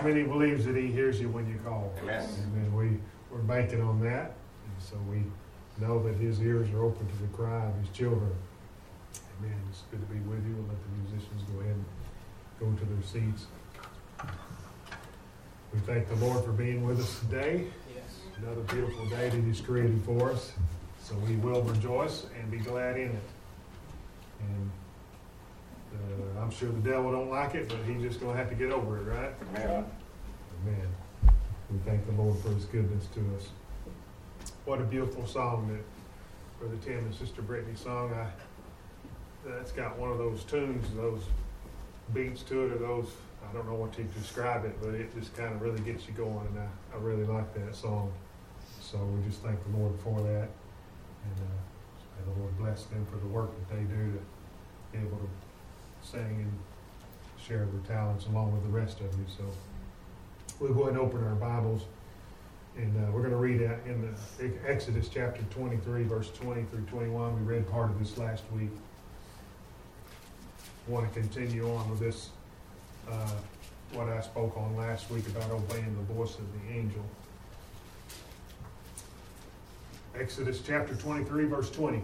many believes that he hears you when you call? Amen. Amen. We're banking on that. And so we know that his ears are open to the cry of his children. Amen. It's good to be with you. We'll let the musicians go ahead and go to their seats. We thank the Lord for being with us today. Yes. Another beautiful day that he's created for us. So we will rejoice and be glad in it. And I'm sure the devil don't like it, but he's just going to have to get over it, right? Amen. Amen. We thank the Lord for his goodness to us. What a beautiful song that Brother Tim and Sister Brittany sung. That's got one of those tunes, those beats to it, or those, I don't know what to describe it, but it just kind of really gets you going, and I really like that song. So we just thank the Lord for that, and may the Lord bless them for the work that they do to be able to sing and share their talents along with the rest of you. So we'll go ahead and open our Bibles, and we're going to read in the Exodus chapter 23, verse 20 through 21. We read part of this last week. I want to continue on with this, what I spoke on last week about obeying the voice of the angel. Exodus chapter 23, verse 20.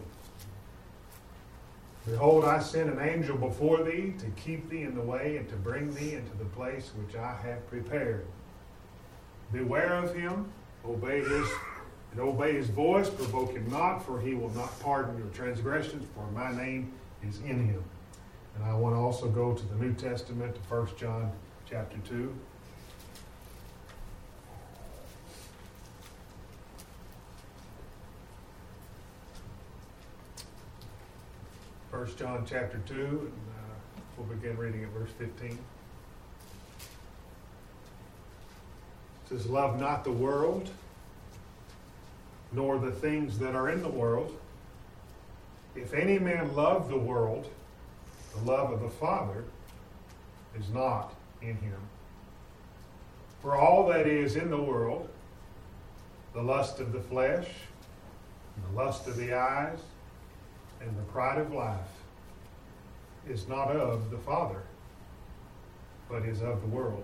Behold, I send an angel before thee to keep thee in the way and to bring thee into the place which I have prepared. Beware of him, obey his voice, provoke him not, for he will not pardon your transgressions, for my name is in him. And I want to also go to the New Testament, to 1 John chapter 2. First John chapter 2, and we'll begin reading at verse 15. It says, Love not the world, nor the things that are in the world. If any man love the world, the love of the Father is not in him. For all that is in the world, the lust of the flesh, and the lust of the eyes, and the pride of life, is not of the Father, but is of the world.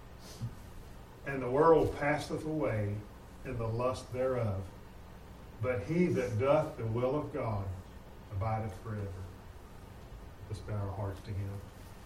And the world passeth away, and the lust thereof. But he that doth the will of God abideth forever. Let's bow our hearts to him.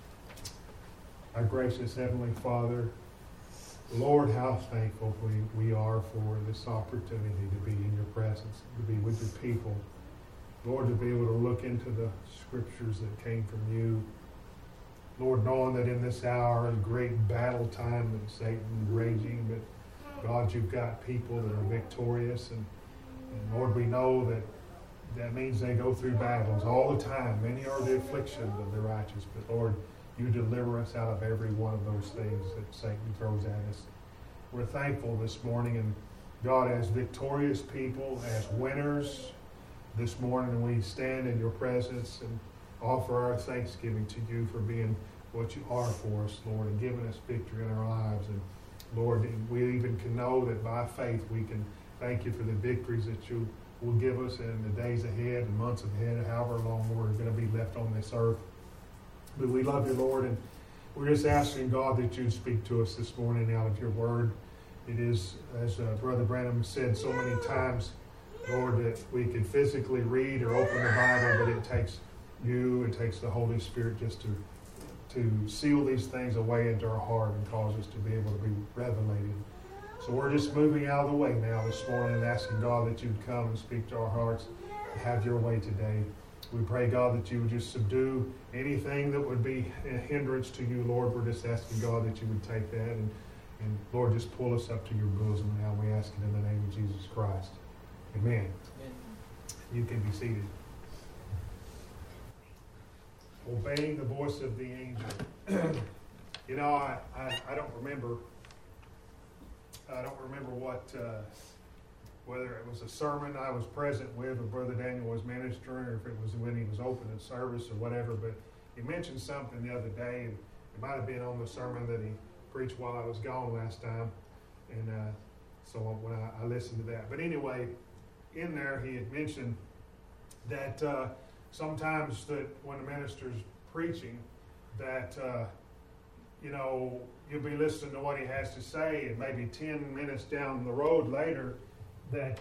Our gracious Heavenly Father, Lord, how thankful we are for this opportunity to be in your presence, to be with your people. Lord, to be able to look into the scriptures that came from you. Lord, knowing that in this hour, a great battle time that Satan raging, but God, you've got people that are victorious. And Lord, we know that means they go through battles all the time. Many are the afflictions of the righteous, but Lord, you deliver us out of every one of those things that Satan throws at us. We're thankful this morning, and God, as victorious people, as winners, this morning we stand in your presence and offer our thanksgiving to you for being what you are for us, Lord, and giving us victory in our lives. And Lord, we even can know that by faith we can thank you for the victories that you will give us in the days ahead and months ahead, however long we're going to be left on this earth. But we love you, Lord, and we're just asking, God, that you speak to us this morning out of your word. It is, as Brother Branham said so many times, Lord, that we can physically read or open the Bible, but it takes you, it takes the Holy Spirit just to seal these things away into our heart and cause us to be able to be revelated. So we're just moving out of the way now this morning and asking God that you'd come and speak to our hearts and have your way today. We pray, God, that you would just subdue anything that would be a hindrance to you, Lord. We're just asking, God, that you would take that and Lord, just pull us up to your bosom now. We ask it in the name of Jesus Christ. Amen. Amen. You can be seated. Obeying the voice of the angel. You know, I don't remember. I don't remember whether it was a sermon I was present with or Brother Daniel was ministering, or if it was when he was opening service or whatever. But he mentioned something the other day, and it might have been on the sermon that he preached while I was gone last time. And so when I listened to that. But anyway, in there he had mentioned that sometimes that when a minister's preaching, that you'll be listening to what he has to say, and maybe 10 minutes down the road later, that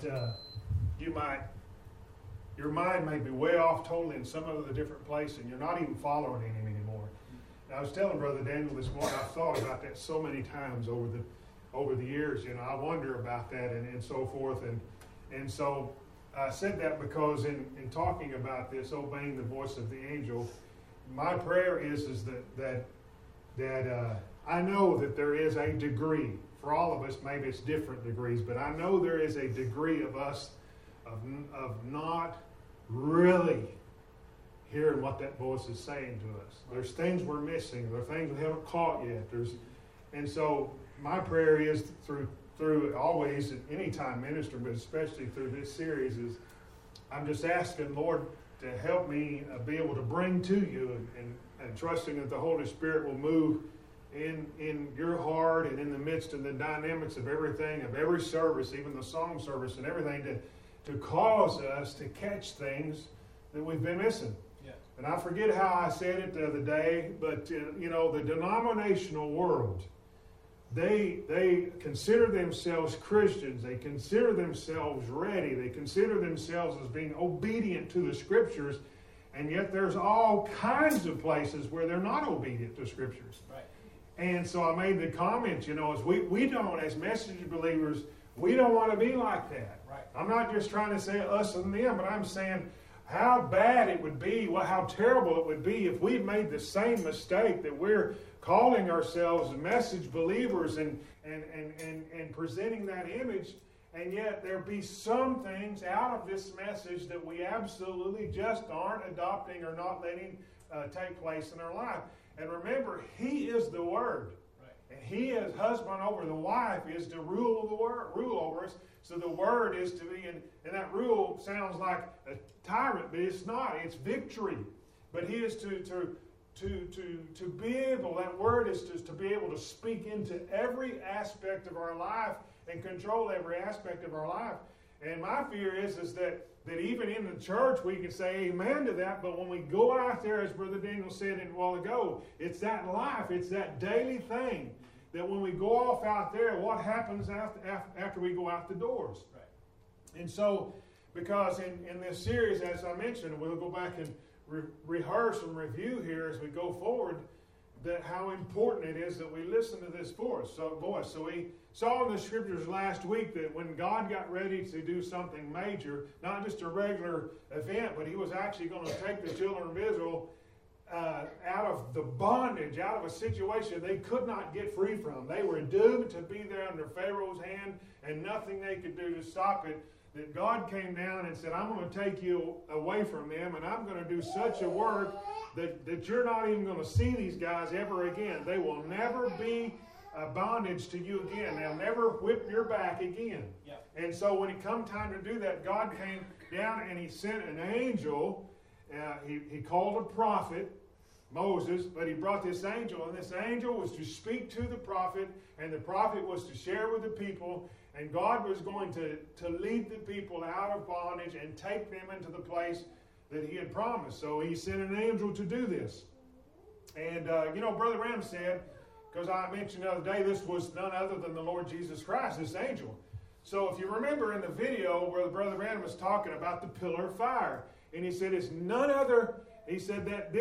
your mind may be way off totally in some other different place, and you're not even following him anymore. And I was telling Brother Daniel this morning, I've thought about that so many times over the years. I wonder about that and so forth. And so I said that because in talking about this, obeying the voice of the angel, my prayer is that I know that there is a degree. For all of us, maybe it's different degrees, but I know there is a degree of us of not really hearing what that voice is saying to us. There's things we're missing. There are things we haven't caught yet. And so my prayer is through always at any time minister, but especially through this series, is I'm just asking, Lord, to help me be able to bring to you and trusting that the Holy Spirit will move in your heart and in the midst of the dynamics of everything, of every service, even the song service and everything, to cause us to catch things that we've been missing. Yeah. And I forget how I said it the other day, but the denominational world, they consider themselves Christians. They consider themselves ready. They consider themselves as being obedient to the Scriptures, and yet there's all kinds of places where they're not obedient to Scriptures. Right. And so I made the comment, as we don't, as message believers, we don't want to be like that. Right. I'm not just trying to say us and them, but I'm saying how bad it would be, how terrible it would be if we made the same mistake that we're calling ourselves message believers and presenting that image, and yet there be some things out of this message that we absolutely just aren't adopting or not letting take place in our life. And remember, He is the Word. Right. And He, as husband over the wife, is to rule over us. So the Word is to be, and that rule sounds like a tyrant, but it's not. It's victory. But He is to be able, that Word is to be able to speak into every aspect of our life and control every aspect of our life. And my fear is that even in the church we can say amen to that, but when we go out there, as Brother Daniel said a while ago, it's that life, it's that daily thing, that when we go off out there, what happens after we go out the doors? Right. And so, because in this series, as I mentioned, we'll go back and rehearse and review here as we go forward, that how important it is that we listen to this voice. So we saw in the Scriptures last week that when God got ready to do something major, not just a regular event, but He was actually going to take the children of Israel out of the bondage, out of a situation they could not get free from. They were doomed to be there under Pharaoh's hand, and nothing they could do to stop it. That God came down and said, I'm going to take you away from them, and I'm going to do such a work that you're not even going to see these guys ever again. They will never be a bondage to you again. They'll never whip your back again. Yep. And so when it come time to do that, God came down and He sent an angel. He called a prophet, Moses, but He brought this angel, and this angel was to speak to the prophet, and the prophet was to share with the people, and God was going to lead the people out of bondage and take them into the place that He had promised. So He sent an angel to do this. And, Brother Ram said, because I mentioned the other day, this was none other than the Lord Jesus Christ, this angel. So if you remember in the video where Brother Ram was talking about the pillar of fire, and he said it's none other, he said that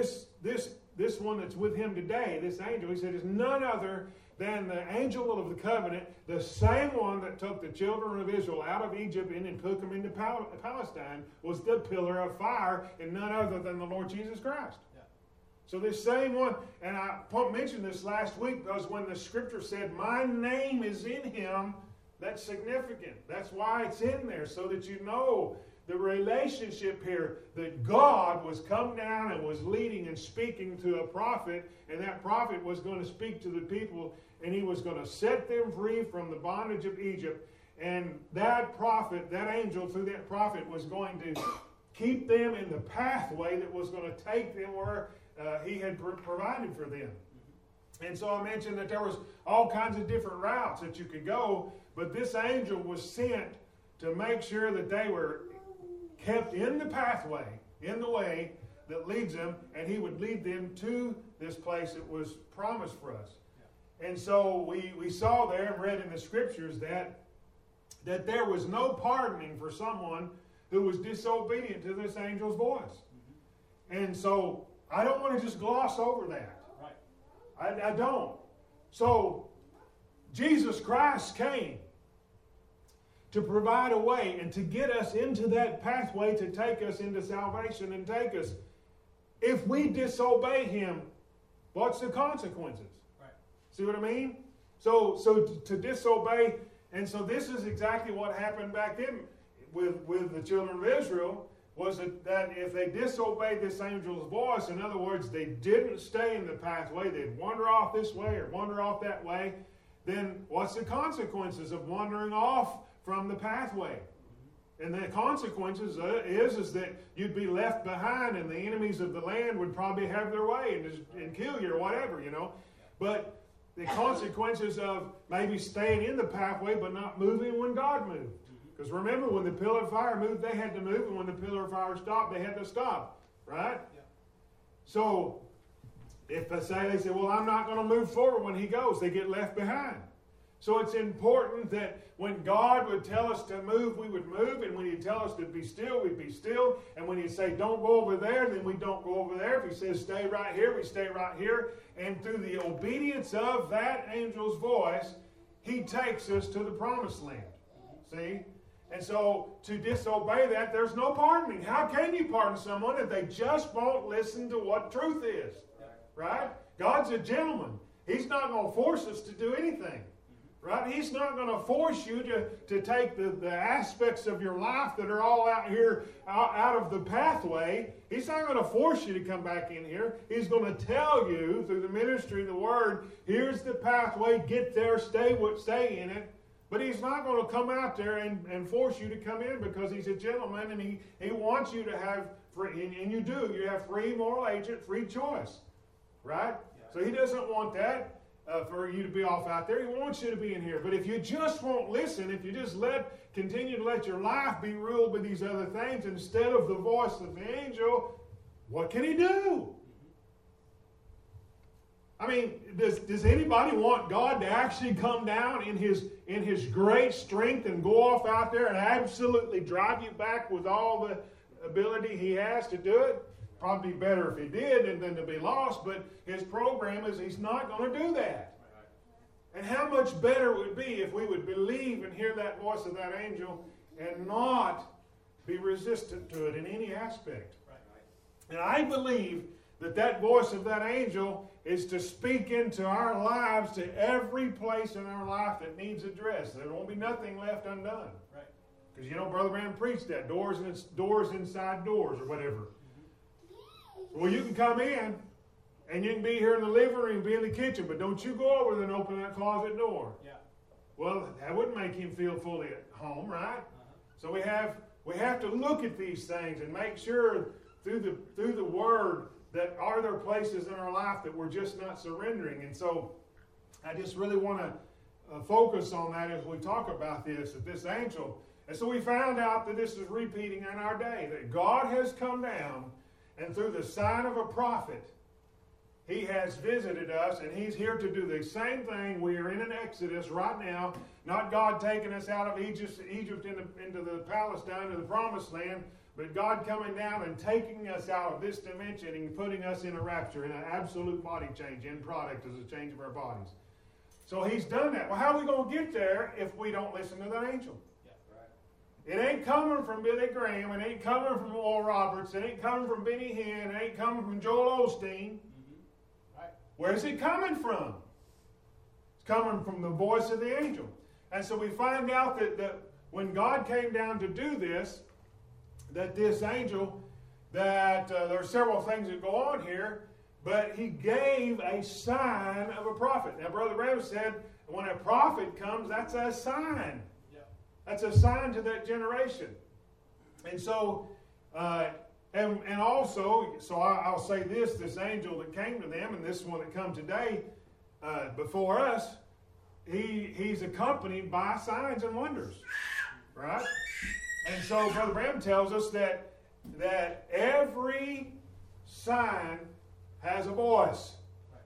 this one that's with him today, this angel, he said is none other than the angel of the covenant, the same one that took the children of Israel out of Egypt and took them into Palestine, was the pillar of fire, and none other than the Lord Jesus Christ. Yeah. So this same one, and I mentioned this last week, because when the Scripture said, my name is in Him, that's significant. That's why it's in there, so that you know the relationship here, that God was come down and was leading and speaking to a prophet, and that prophet was going to speak to the people, and he was going to set them free from the bondage of Egypt. And that prophet, that angel through that prophet, was going to keep them in the pathway that was going to take them where he had provided for them. And so I mentioned that there was all kinds of different routes that you could go, but this angel was sent to make sure that they were kept in the pathway, in the way that leads them, and he would lead them to this place that was promised for us. Yeah. And so we saw there and read in the scriptures that there was no pardoning for someone who was disobedient to this angel's voice. Mm-hmm. And so I don't want to just gloss over that. Right. I don't. So Jesus Christ came to provide a way and to get us into that pathway to take us into salvation and take us. If we disobey Him, what's the consequences? Right. See what I mean? So to disobey, and so this is exactly what happened back then with the children of Israel, was that if they disobeyed this angel's voice, in other words, they didn't stay in the pathway, they'd wander off this way or wander off that way, then what's the consequences of wandering off from the pathway? And the consequences is that you'd be left behind, and the enemies of the land would probably have their way and kill you or whatever, you know. But the consequences of maybe staying in the pathway but not moving when God moved. Because remember, when the pillar of fire moved, they had to move, and when the pillar of fire stopped, they had to stop, right? Yeah. So if they say, well, I'm not going to move forward when He goes, they get left behind. So it's important that when God would tell us to move, we would move. And when He'd tell us to be still, we'd be still. And when He'd say, don't go over there, then we don't go over there. If He says, stay right here, we stay right here. And through the obedience of that angel's voice, He takes us to the promised land. See? And so to disobey that, there's no pardoning. How can you pardon someone if they just won't listen to what truth is? Right? God's a gentleman. He's not going to force us to do anything. Right? He's not going to force you to take the aspects of your life that are all out here, out of the pathway. He's not going to force you to come back in here. He's going to tell you through the ministry of the Word, here's the pathway, get there, stay in it. But He's not going to come out there and force you to come in, because He's a gentleman, and He wants you to have free, and you do. You have free moral agent, free choice. Right? Yeah. So He doesn't want that. For you to be off out there. He wants you to be in here. But if you just won't listen, if you just continue to let your life be ruled by these other things instead of the voice of the angel, what can He do? I mean, does anybody want God to actually come down in His great strength and go off out there and absolutely drive you back with all the ability He has to do it? Probably better if He did than to be lost, but His program is He's not going to do that. And how much better it would be if we would believe and hear that voice of that angel and not be resistant to it in any aspect. And I believe that voice of that angel is to speak into our lives, to every place in our life that needs address. There won't be nothing left undone. Because Brother Branham preached that, doors inside doors or whatever. Well, you can come in, and you can be here in the living room, be in the kitchen, but don't you go over there and open that closet door. Yeah. Well, that wouldn't make Him feel fully at home, right? So we have to look at these things and make sure through the Word that are there places in our life that we're just not surrendering. And so I just really want to focus on that as we talk about this angel. And so we found out that this is repeating in our day, that God has come down, and through the sign of a prophet, He has visited us, and He's here to do the same thing. We are in an Exodus right now. Not God taking us out of Egypt into the Palestine, to the Promised Land, but God coming down and taking us out of this dimension and putting us in a rapture, in an absolute body change, end product as a change of our bodies. So He's done that. Well, how are we going to get there if we don't listen to that angel? It ain't coming from Billy Graham. It ain't coming from Oral Roberts. It ain't coming from Benny Hinn. It ain't coming from Joel Osteen. Right. Where's it coming from? It's coming from the voice of the angel. And so we find out that when God came down to do this, that this angel, that there are several things that go on here, but He gave a sign of a prophet. Now, Brother Branham said, when a prophet comes, that's a sign. That's a sign to that generation. And so, and also, so I'll say this angel that came to them, and this one that come today before us, he's accompanied by signs and wonders. Right? And so Brother Branham tells us that every sign has a voice.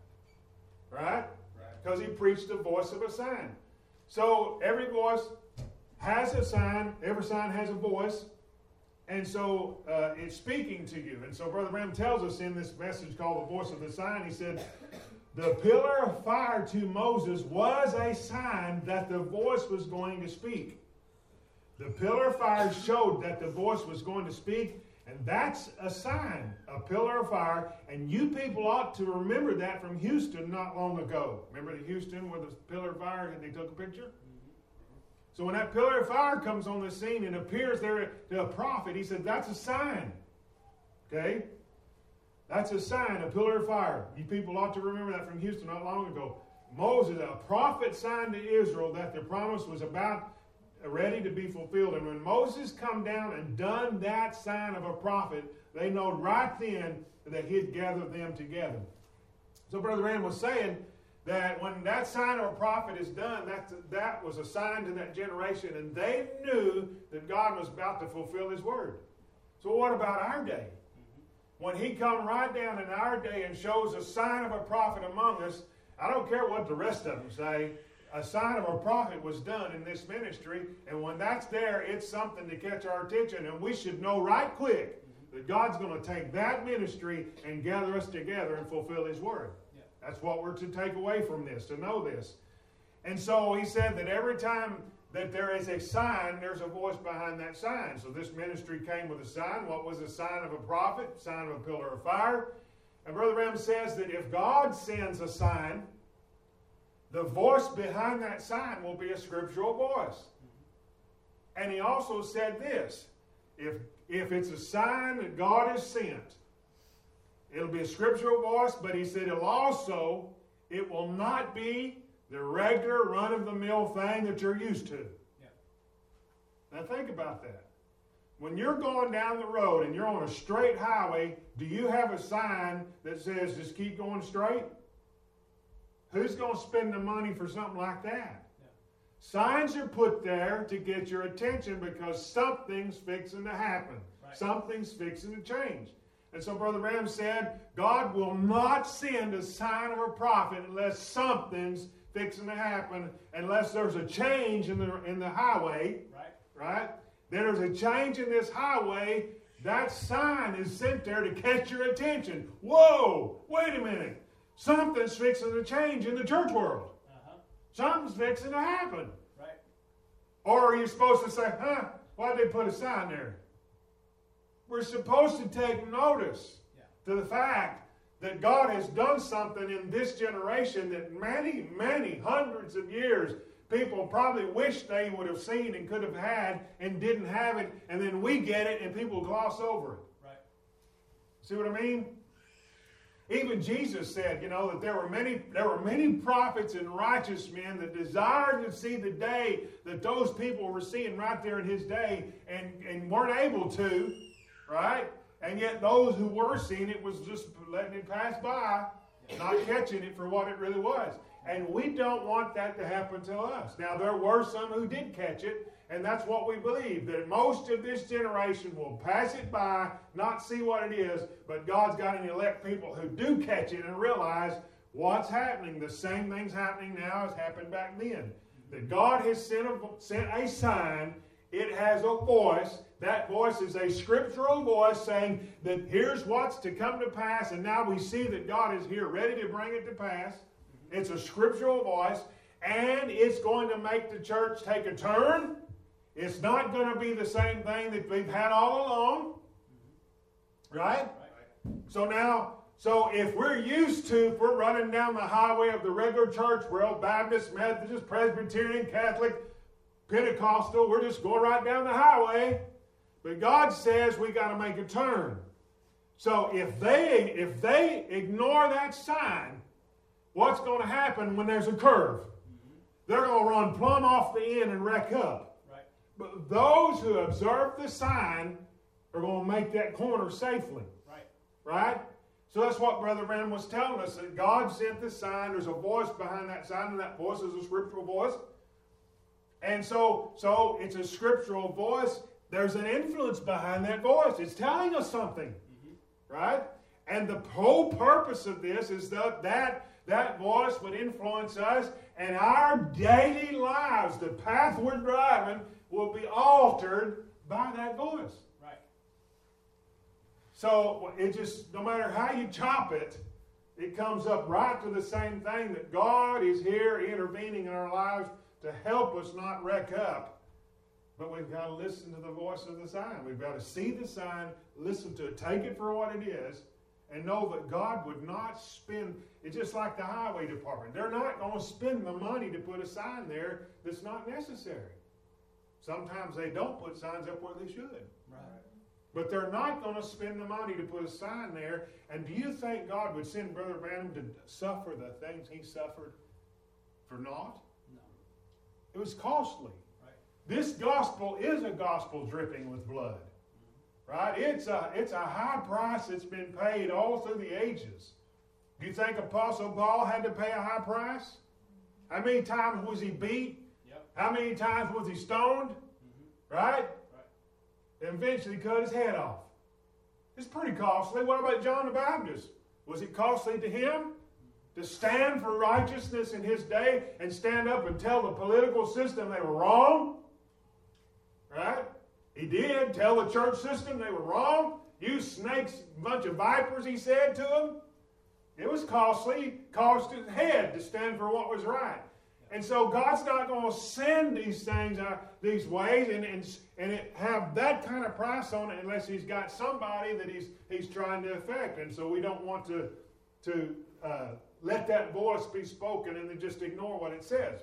Right? Because he preached the voice of a sign. So every voice has a sign. Every sign has a voice. And so it's speaking to you. And so Brother Branham tells us in this message called The Voice of the Sign, he said, the pillar of fire to Moses was a sign that the voice was going to speak. The pillar of fire showed that the voice was going to speak, and that's a sign, a pillar of fire. And you people ought to remember that from Houston not long ago. Remember the Houston with the pillar of fire and they took a picture? So when that pillar of fire comes on the scene and appears there to a prophet, he said, that's a sign. Okay? That's a sign, a pillar of fire. You people ought to remember that from Houston not long ago. Moses, a prophet, signed to Israel that the promise was about ready to be fulfilled. And when Moses come down and done that sign of a prophet, they know right then that he'd gathered them together. So Brother Rand was saying that when that sign of a prophet is done, that was a sign to that generation, and they knew that God was about to fulfill his word. So what about our day? When he come right down in our day and shows a sign of a prophet among us, I don't care what the rest of them say, a sign of a prophet was done in this ministry, and when that's there, it's something to catch our attention, and we should know right quick that God's going to take that ministry and gather us together and fulfill his word. Yeah. That's what we're to take away from this, to know this. And so he said that every time that there is a sign, there's a voice behind that sign. So this ministry came with a sign. What was a sign of a prophet? Sign of a pillar of fire. And Brother Branham says that if God sends a sign, the voice behind that sign will be a scriptural voice. And he also said this, if it's a sign that God has sent, it'll be a scriptural voice, but he said it will not be the regular run-of-the-mill thing that you're used to. Yeah. Now think about that. When you're going down the road and you're on a straight highway, do you have a sign that says just keep going straight? Who's going to spend the money for something like that? Yeah. Signs are put there to get your attention because something's fixing to happen. Right. Something's fixing to change. And so Brother Branham said, God will not send a sign of a prophet unless something's fixing to happen, unless there's a change in the highway. Right? There's a change in this highway. That sign is sent there to catch your attention. Whoa! Wait a minute. Something's fixing to change in the church world. Something's fixing to happen. Right. Or are you supposed to say, why'd they put a sign there? We're supposed to take notice to the fact that God has done something in this generation that many, many hundreds of years people probably wish they would have seen and could have had and didn't have it, and then we get it and people gloss over it. Right. See what I mean? Even Jesus said, that there were many prophets and righteous men that desired to see the day that those people were seeing right there in his day and weren't able to, right? And yet those who were seeing it was just letting it pass by, not catching it for what it really was. And we don't want that to happen to us. Now, there were some who did catch it, and that's what we believe, that most of this generation will pass it by, not see what it is, but God's got an elect people who do catch it and realize what's happening. The same thing's happening now as happened back then. That God has sent a sign. It has a voice. That voice is a scriptural voice saying that here's what's to come to pass, and now we see that God is here ready to bring it to pass. It's a scriptural voice, and it's going to make the church take a turn. It's not going to be the same thing that we've had all along. Right? So if we're used to, if we're running down the highway of the regular church, we're all Baptist, Methodist, Presbyterian, Catholic, Pentecostal, we're just going right down the highway. But God says we got to make a turn. So if they ignore that sign, what's going to happen when there's a curve? They're going to run plumb off the end and wreck up. Right. But those who observe the sign are going to make that corner safely. Right? So that's what Brother Branham was telling us, that God sent the sign. There's a voice behind that sign, and that voice is a scriptural voice. And so it's a scriptural voice. There's an influence behind that voice. It's telling us something. Right? And the whole purpose of this is that voice would influence us, and our daily lives, the path we're driving, will be altered by that voice. Right. So it just, no matter how you chop it, it comes up right to the same thing, that God is here intervening in our lives to help us not wreck up. But we've got to listen to the voice of the sign. We've got to see the sign, listen to it, take it for what it is, and know that God would not spend, it's just like the highway department. They're not going to spend the money to put a sign there that's not necessary. Sometimes they don't put signs up where they should. Right. But they're not going to spend the money to put a sign there. And do you think God would send Brother Branham to suffer the things he suffered for naught? No. It was costly. Right. This gospel is a gospel dripping with blood. Right? It's a high price that's been paid all through the ages. Do you think Apostle Paul had to pay a high price? How many times was he beat? Yep. How many times was he stoned? Mm-hmm. Right? Right. And eventually cut his head off. It's pretty costly. What about John the Baptist? Was it costly to him to stand for righteousness in his day and stand up and tell the political system they were wrong? Right? He did tell the church system they were wrong. You snakes, bunch of vipers, he said to them. It was costly. Cost his head to stand for what was right. And so God's not going to send these things these ways and have that kind of price on it unless he's got somebody that he's trying to affect. And so we don't want to let that voice be spoken and then just ignore what it says.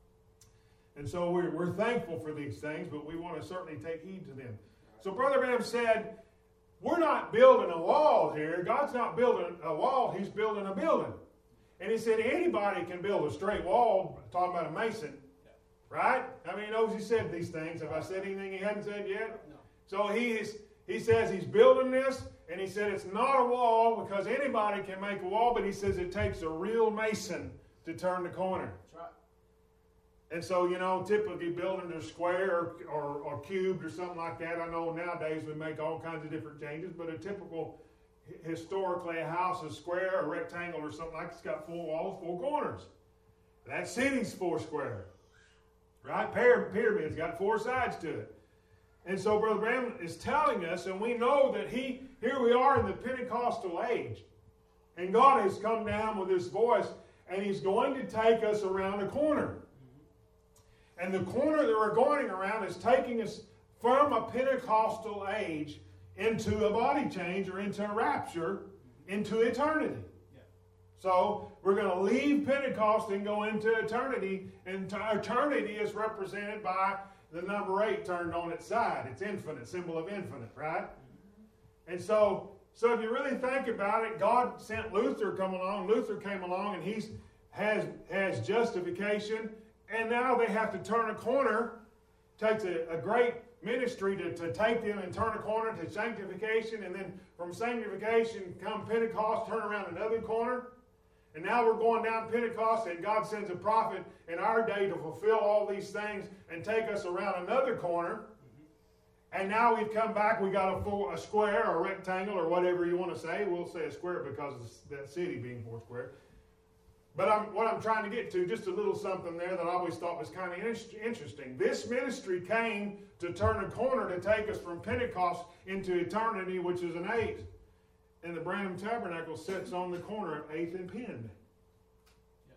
And so we're thankful for these things, but we want to certainly take heed to them. So Brother Branham said, we're not building a wall here. God's not building a wall. He's building a building. And he said anybody can build a straight wall, talking about a mason. Right? How many knows he said these things? Have I said anything he hadn't said yet? No. So he says he's building this, and he said it's not a wall because anybody can make a wall, but he says it takes a real mason to turn the corner. That's right. And so, typically buildings are square or cubed or something like that. I know nowadays we make all kinds of different changes, but a typical, historically, a house is square or rectangle or something like that. It's got 4 walls, 4 corners. That city's 4 square. Right? Pyramid's got 4 sides to it. And so Brother Branham is telling us, and we know that here we are in the Pentecostal age. And God has come down with His voice, and He's going to take us around a corner. And the corner that we're going around is taking us from a Pentecostal age into a body change or into a rapture, into eternity. Yeah. So we're going to leave Pentecost and go into eternity. And eternity is represented by the number 8 turned on its side. It's infinite, symbol of infinite, right? Mm-hmm. And so if you really think about it, God sent Luther come along. Luther came along and he has justification. And now they have to turn a corner. Takes a great ministry to take them and turn a corner to sanctification. And then from sanctification come Pentecost, turn around another corner. And now we're going down Pentecost and God sends a prophet in our day to fulfill all these things and take us around another corner. Mm-hmm. And now we've come back, we got a square or a rectangle or whatever you want to say. We'll say a square because of that city being 4 square. But what I'm trying to get to, just a little something there that I always thought was kind of interesting. This ministry came to turn a corner to take us from Pentecost into eternity, which is an 8. And the Branham Tabernacle sits on the corner of 8th and Penn. Yeah.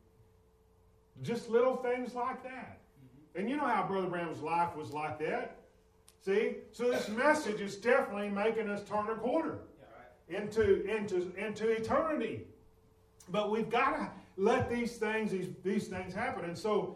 Just little things like that. Mm-hmm. And you know how Brother Branham's life was like that. See? So this message is definitely making us turn a corner into eternity. But we've got to let these things happen. And so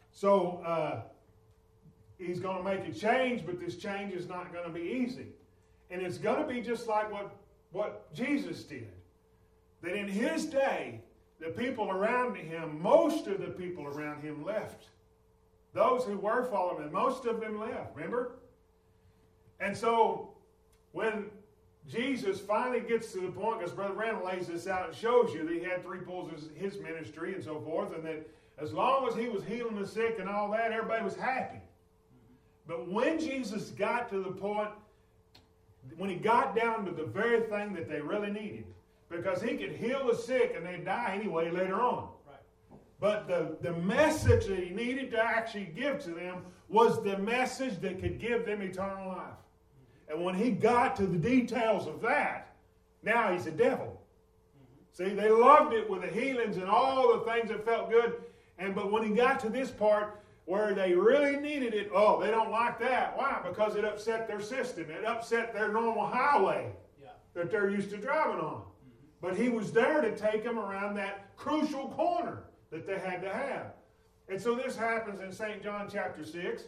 he's going to make a change, but this change is not going to be easy. And it's going to be just like what Jesus did. That in his day, the people around him, most of the people around him left. Those who were following him, most of them left, remember? And so when Jesus finally gets to the point, because Brother Branham lays this out and shows you that he had 3 pulls of his ministry and so forth, and that as long as he was healing the sick and all that, everybody was happy. But when Jesus got to the point when he got down to the very thing that they really needed. Because he could heal the sick and they'd die anyway later on. Right. But the message that he needed to actually give to them was the message that could give them eternal life. And when he got to the details of that, now he's a devil. See, they loved it with the healings and all the things that felt good. But when he got to this part where they really needed it, they don't like that. Why? Because it upset their system. It upset their normal highway that they're used to driving on. But he was there to take them around that crucial corner that they had to have. And so this happens in St. John chapter 6.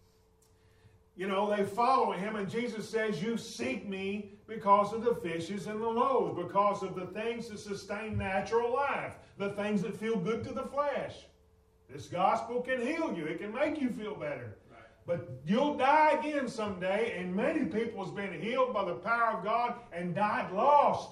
You know, they follow him, and Jesus says, you seek me because of the fishes and the loaves, because of the things that sustain natural life, the things that feel good to the flesh. This gospel can heal you. It can make you feel better. Right. But you'll die again someday, and many people has been healed by the power of God and died lost.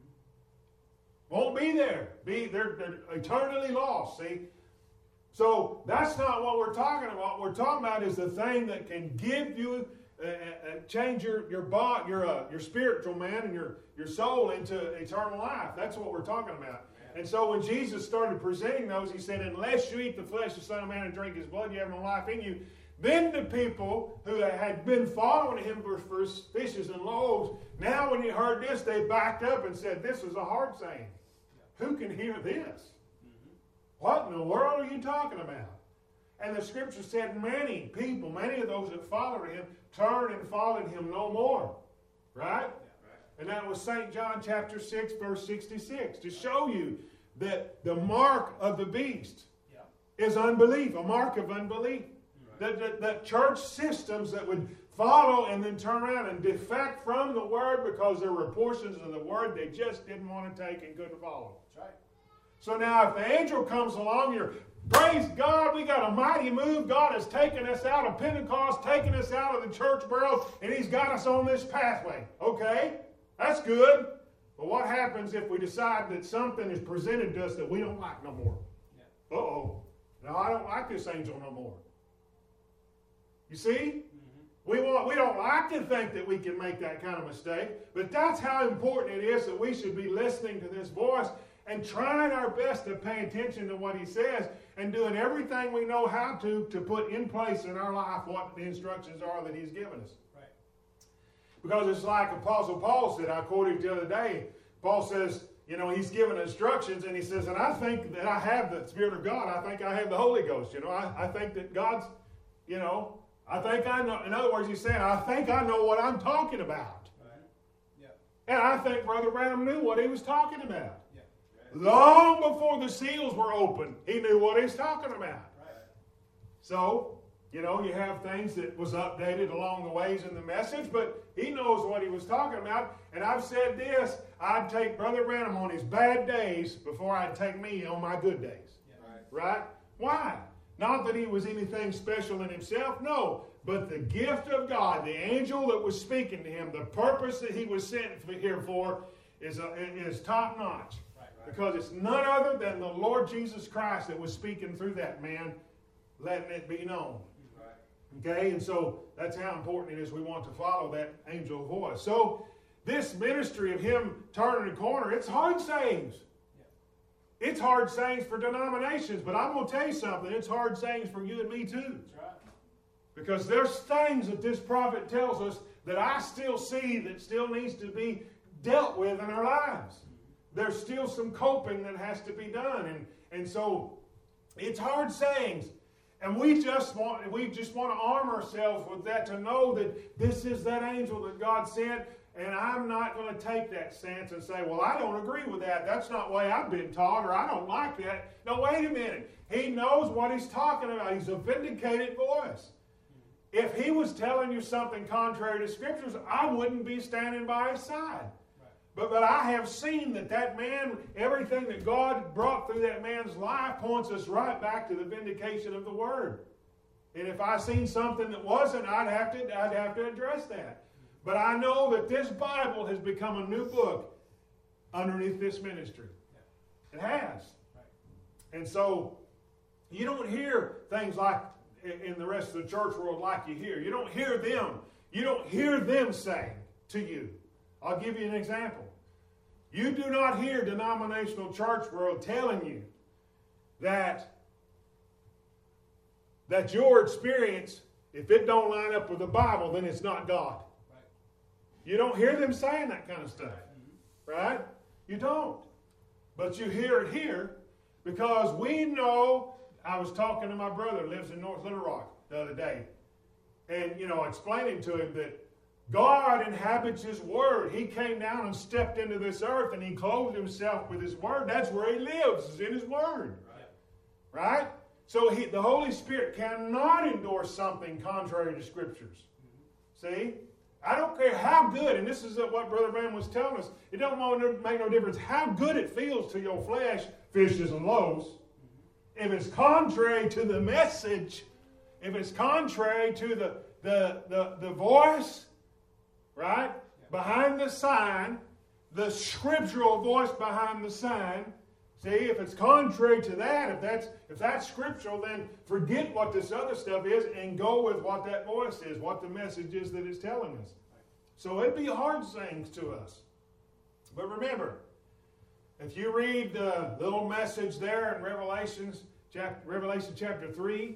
Won't be there. They're eternally lost, see? So that's not what we're talking about. What we're talking about is the thing that can give you, change your spiritual man and your soul into eternal life. That's what we're talking about. And so when Jesus started presenting those, he said, unless you eat the flesh of the Son of Man and drink his blood, you have no life in you. Then the people who had been following him for fishes and loaves, now when you heard this, they backed up and said, this is a hard saying. Who can hear this? What in the world are you talking about? And the scripture said many people, many of those that followed him, turned and followed him no more. Right? And that was St. John chapter 6, verse 66, to show you that the mark of the beast is unbelief, a mark of unbelief. That church systems that would follow and then turn around and defect from the word because there were portions of the word they just didn't want to take and couldn't follow. That's right. So now if the angel comes along, you're, praise God, we got a mighty move. God has taken us out of Pentecost, taken us out of the church world, and he's got us on this pathway. Okay, that's good. But what happens if we decide that something is presented to us that we don't like no more? Yeah. Uh-oh. No, I don't like this angel no more. You see? We don't like to think that we can make that kind of mistake, but that's how important it is that we should be listening to this voice and trying our best to pay attention to what he says and doing everything we know how to put in place in our life what the instructions are that he's given us. Right. Because it's like Apostle Paul said, I quoted the other day, Paul says, you know, he's given instructions and he says, and I think that I have the Spirit of God. I think I have the Holy Ghost. You know, I think that God's, you know, I think I know. In other words, he's saying, I think I know what I'm talking about. Right. Yeah. And I think Brother Branham knew what he was talking about. Yeah. Right. Long before the seals were opened, he knew what he was talking about. Right. So, you know, you have things that was updated along the ways in the message, but he knows what he was talking about. And I've said this, I'd take Brother Branham on his bad days before I'd take me on my good days. Yeah. Right? Why? Not that he was anything special in himself, no. But the gift of God, the angel that was speaking to him, the purpose that he was sent here for is top notch. Right. Because it's none other than the Lord Jesus Christ that was speaking through that man, letting it be known. Right. Okay, and so that's how important it is we want to follow that angel voice. So this ministry of him turning the corner, it's hard sayings. It's hard sayings for denominations, but I'm going to tell you something. It's hard sayings for you and me too. That's right. Because there's things that this prophet tells us that I still see that still needs to be dealt with in our lives. There's still some coping that has to be done. And so it's hard sayings. And we just want to arm ourselves with that to know that this is that angel that God sent. And I'm not going to take that stance and say, well, I don't agree with that. That's not the way I've been taught, or I don't like that. No, wait a minute. He knows what he's talking about. He's a vindicated voice. If he was telling you something contrary to Scriptures, I wouldn't be standing by his side. Right. But I have seen that man, everything that God brought through that man's life points us right back to the vindication of the Word. And if I seen something that wasn't, I'd have to address that. But I know that this Bible has become a new book underneath this ministry. It has. And so you don't hear things like in the rest of the church world like you hear. You don't hear them saying to you. I'll give you an example. You do not hear denominational church world telling you that your experience, if it don't line up with the Bible, then it's not God. Right. You don't hear them saying that kind of stuff. Right? You don't. But you hear it here because we know. I was talking to my brother who lives in North Little Rock the other day. And, explaining to him that God inhabits His Word. He came down and stepped into this earth and He clothed Himself with His Word. That's where He lives, is in His Word. Right? So the Holy Spirit cannot endorse something contrary to Scriptures. See? I don't care how good, and this is what Brother Branham was telling us, it don't make no difference how good it feels to your flesh, fishes and loaves. If it's contrary to the message, if it's contrary to the voice, right, behind the sign, the scriptural voice behind the sign, see, if it's contrary to that, if that's scriptural, then forget what this other stuff is and go with what that voice is, what the message is that it's telling us. So it'd be hard things to us. But remember, if you read the little message there in Revelation chapter 3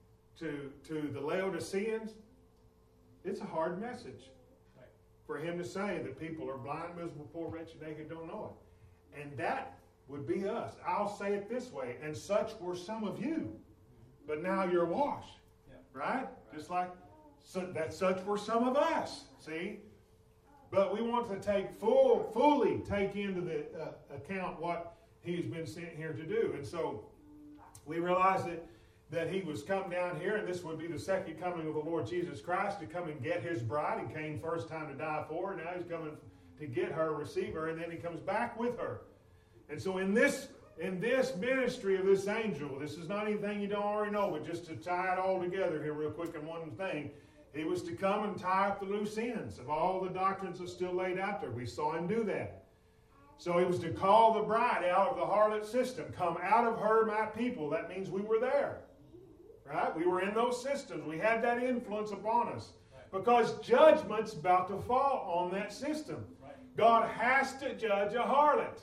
to the Laodiceans, it's a hard message for him to say that people are blind, miserable, poor, wretched, naked, don't know it. And that would be us. I'll say it this way, and such were some of you, but now you're washed. Right? Just like such were some of us. See? But we want to fully take into the account what He's been sent here to do. And so we realize that He was come down here, and this would be the second coming of the Lord Jesus Christ to come and get His bride. He came first time to die for her. Now He's coming to get her, receive her, and then He comes back with her. And so in this ministry of this angel, this is not anything you don't already know, but just to tie it all together here real quick in one thing, He was to come and tie up the loose ends of all the doctrines that are still laid out there. We saw Him do that. So He was to call the bride out of the harlot system. Come out of her, my people. That means we were there. Right? We were in those systems. We had that influence upon us. Because judgment's about to fall on that system. God has to judge a harlot.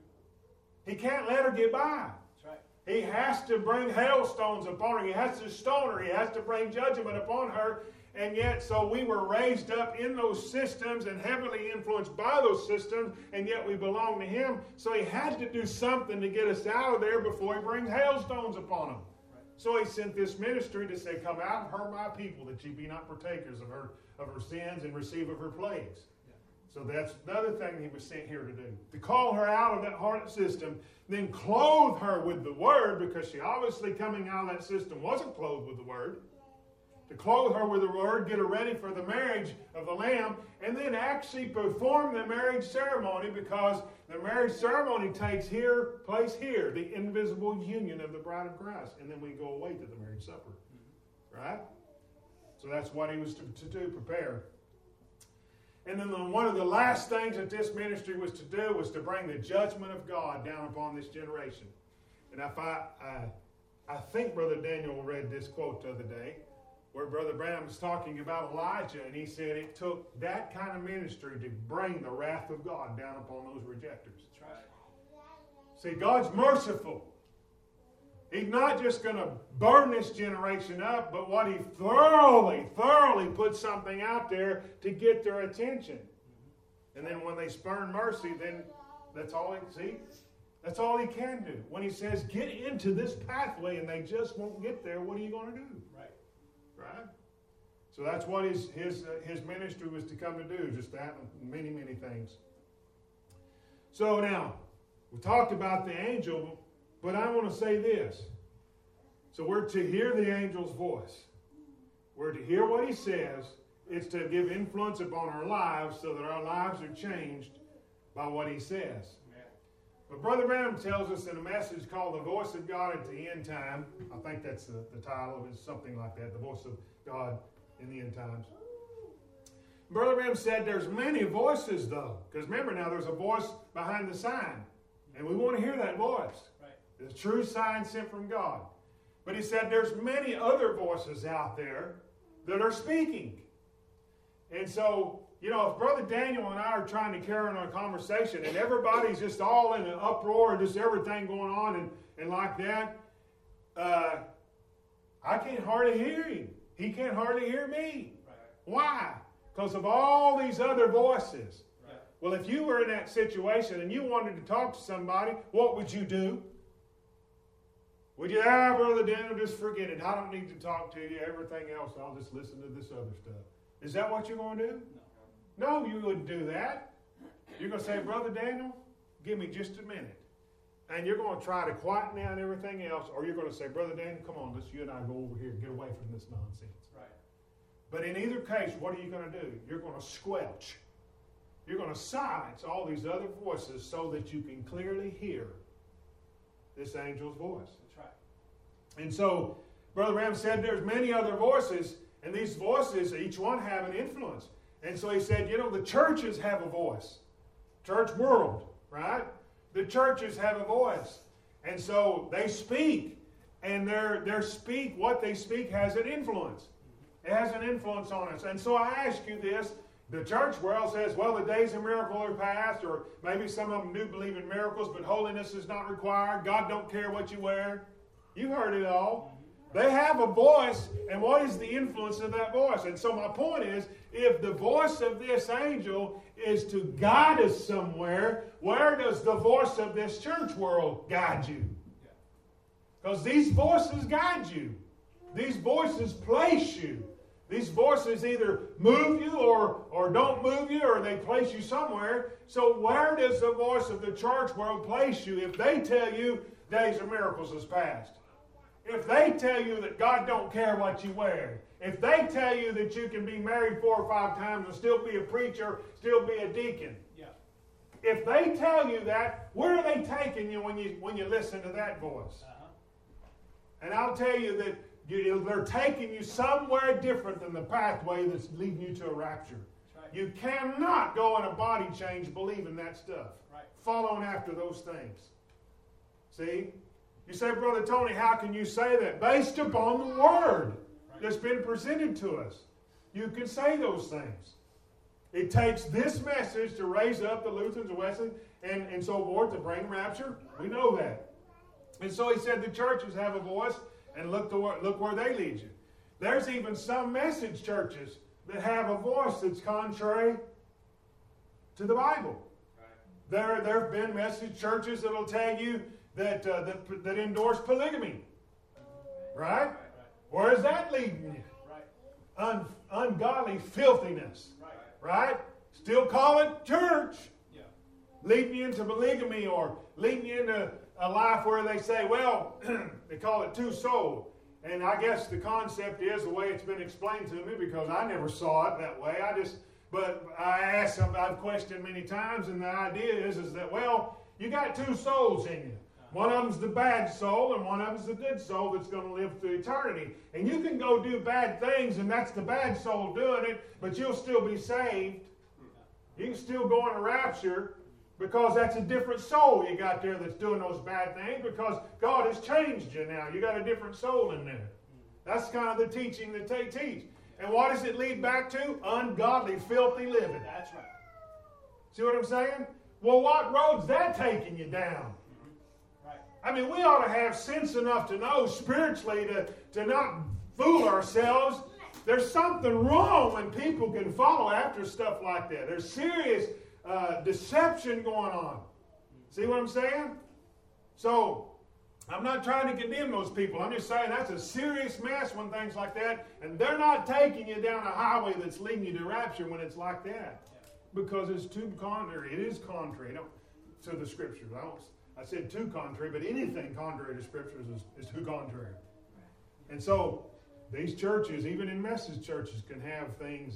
He can't let her get by. He has to bring hailstones upon her. He has to stone her. He has to bring judgment upon her. And yet, so we were raised up in those systems and heavily influenced by those systems, and yet we belong to Him. So He had to do something to get us out of there before He brings hailstones upon them. So He sent this ministry to say, come out of her, my people, that ye be not partakers of her sins and receive of her plagues. So that's another thing He was sent here to do. To call her out of that harlot system, then clothe her with the Word, because she obviously coming out of that system wasn't clothed with the Word. To clothe her with the Word, get her ready for the marriage of the Lamb, and then actually perform the marriage ceremony, because the marriage ceremony takes place here, the invisible union of the bride of Christ. And then we go away to the marriage supper. Right? So that's what He was to do, prepare. And then one of the last things that this ministry was to do was to bring the judgment of God down upon this generation. And if I think Brother Daniel read this quote the other day, where Brother Branham was talking about Elijah, and he said it took that kind of ministry to bring the wrath of God down upon those rejectors. That's right. See, God's merciful. He's not just going to burn this generation up, but what He thoroughly put something out there to get their attention. And then when they spurn mercy, then that's all that's all He can do. When He says, get into this pathway, and they just won't get there, what are you going to do? Right? So that's what his ministry was to come to do, just that and many, many things. So now, we talked about the angel, but I want to say this. So we're to hear the angel's voice. We're to hear what he says. It's to give influence upon our lives so that our lives are changed by what he says. But Brother Branham tells us in a message called The Voice of God at the End Time. I think that's the title of it, something like that, The Voice of God in the End Times. Brother Branham said there's many voices, though. Because remember now, there's a voice behind the sign. And we want to hear that voice. Right. The true sign sent from God. But he said there's many other voices out there that are speaking. And so you know, if Brother Daniel and I are trying to carry on a conversation and everybody's just all in an uproar and just everything going on and like that, I can't hardly hear him. He can't hardly hear me. Right. Why? Because of all these other voices. Right. Well, if you were in that situation and you wanted to talk to somebody, what would you do? Would you, Brother Daniel, just forget it. I don't need to talk to you. Everything else, I'll just listen to this other stuff. Is that what you're going to do? No, you wouldn't do that. You're going to say, Brother Daniel, give me just a minute. And you're going to try to quieten down everything else, or you're going to say, Brother Daniel, come on, let's you and I go over here and get away from this nonsense. Right. But in either case, what are you going to do? You're going to squelch. You're going to silence all these other voices so that you can clearly hear this angel's voice. That's right. And so, Brother Branham said there's many other voices, and these voices, each one have an influence. And so he said, you know, the churches have a voice. Church world, right? The churches have a voice. And so they speak, and what they speak has an influence. It has an influence on us. And so I ask you this. The church world says, well, the days of miracle are past, or maybe some of them do believe in miracles, but holiness is not required. God don't care what you wear. You've heard it all. They have a voice, and what is the influence of that voice? And so my point is, if the voice of this angel is to guide us somewhere, where does the voice of this church world guide you? Because these voices guide you. These voices place you. These voices either move you or don't move you, or they place you somewhere. So where does the voice of the church world place you if they tell you days of miracles is past? If they tell you that God don't care what you wear, if they tell you that you can be married 4 or 5 times and still be a preacher, still be a deacon, Yeah. if they tell you that, where are they taking you when you listen to that voice? Uh-huh. And I'll tell you that they're taking you somewhere different than the pathway that's leading you to a rapture. That's right. You cannot go in a body change believing that stuff, Right. following after those things. See? You say, Brother Tony, how can you say that? Based upon the Word that's been presented to us. You can say those things. It takes this message to raise up the Lutherans and Wesleyans and so forth to bring rapture. We know that. And so he said the churches have a voice, and look where they lead you. There's even some message churches that have a voice that's contrary to the Bible. Right. There have been message churches that will tell you that endorse polygamy. Right? Where is that leading you? Right. Ungodly filthiness. Right. Right? Still call it church. Yeah. Leading you into polygamy, or leading you into a life where they say, well, they call it two-soul. And I guess the concept is the way it's been explained to me, because I never saw it that way. But I asked them, I've questioned many times, and the idea is that, well, you got 2 souls in you. One of them's the bad soul, and one of them's the good soul that's going to live through eternity. And you can go do bad things, and that's the bad soul doing it, but you'll still be saved. You can still go in a rapture, because that's a different soul you got there that's doing those bad things, because God has changed you now. You got a different soul in there. That's kind of the teaching that they teach. And what does it lead back to? Ungodly, filthy living. That's right. See what I'm saying? Well, what road's that taking you down? Right. I mean, we ought to have sense enough to know spiritually to not fool ourselves. There's something wrong when people can follow after stuff like that. There's serious deception going on. See what I'm saying? So, I'm not trying to condemn those people. I'm just saying that's a serious mess when things like that, and they're not taking you down a highway that's leading you to rapture when it's like that. Because it's too contrary. It is contrary to the Scriptures. I said too contrary, but anything contrary to Scriptures is too contrary. And so, these churches, even in message churches, can have things,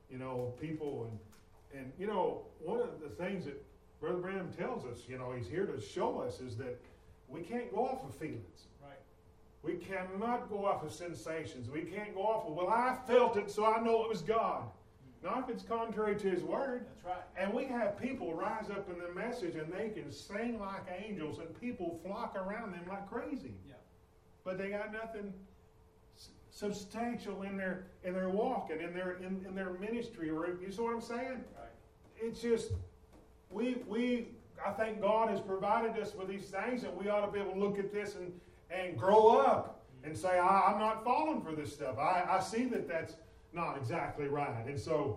people and one of the things that Brother Branham tells us, he's here to show us, is that we can't go off of feelings. Right. We cannot go off of sensations. We can't go off of, well, I felt it, so I know it was God. Not if it's contrary to His Word. That's right. And we have people rise up in the message, and they can sing like angels, and people flock around them like crazy. Yeah. But they got nothing substantial in their walk and in their ministry. You see what I'm saying? Right. It's just I think God has provided us with these things, and we ought to be able to look at this and grow up and say, I'm not falling for this stuff. I see that that's not exactly right. And so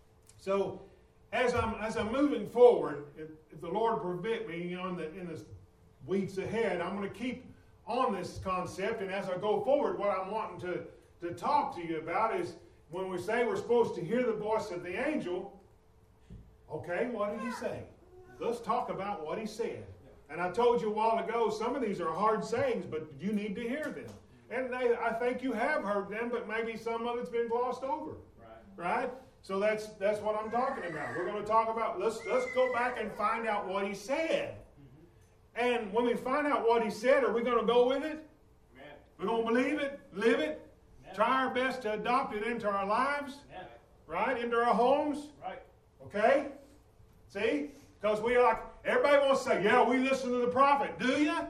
as I'm moving forward, if the Lord permit me, in the weeks ahead, I'm going to keep on this concept. And as I go forward, what I'm wanting to talk to you about is when we say we're supposed to hear the voice of the angel. Okay, what did he say? Let's talk about what he said. And I told you a while ago, some of these are hard sayings, but you need to hear them. And I think you have heard them, but maybe some of it's been glossed over. Right? So that's what I'm talking about. We're going to talk about, let's go back and find out what he said. And when we find out what he said, are we going to go with it? Amen. We're going to believe it, live it, try our best to adopt it into our lives, right? Into our homes. Right. Okay? See? Because everybody wants to say, yeah, we listen to the prophet. Do you?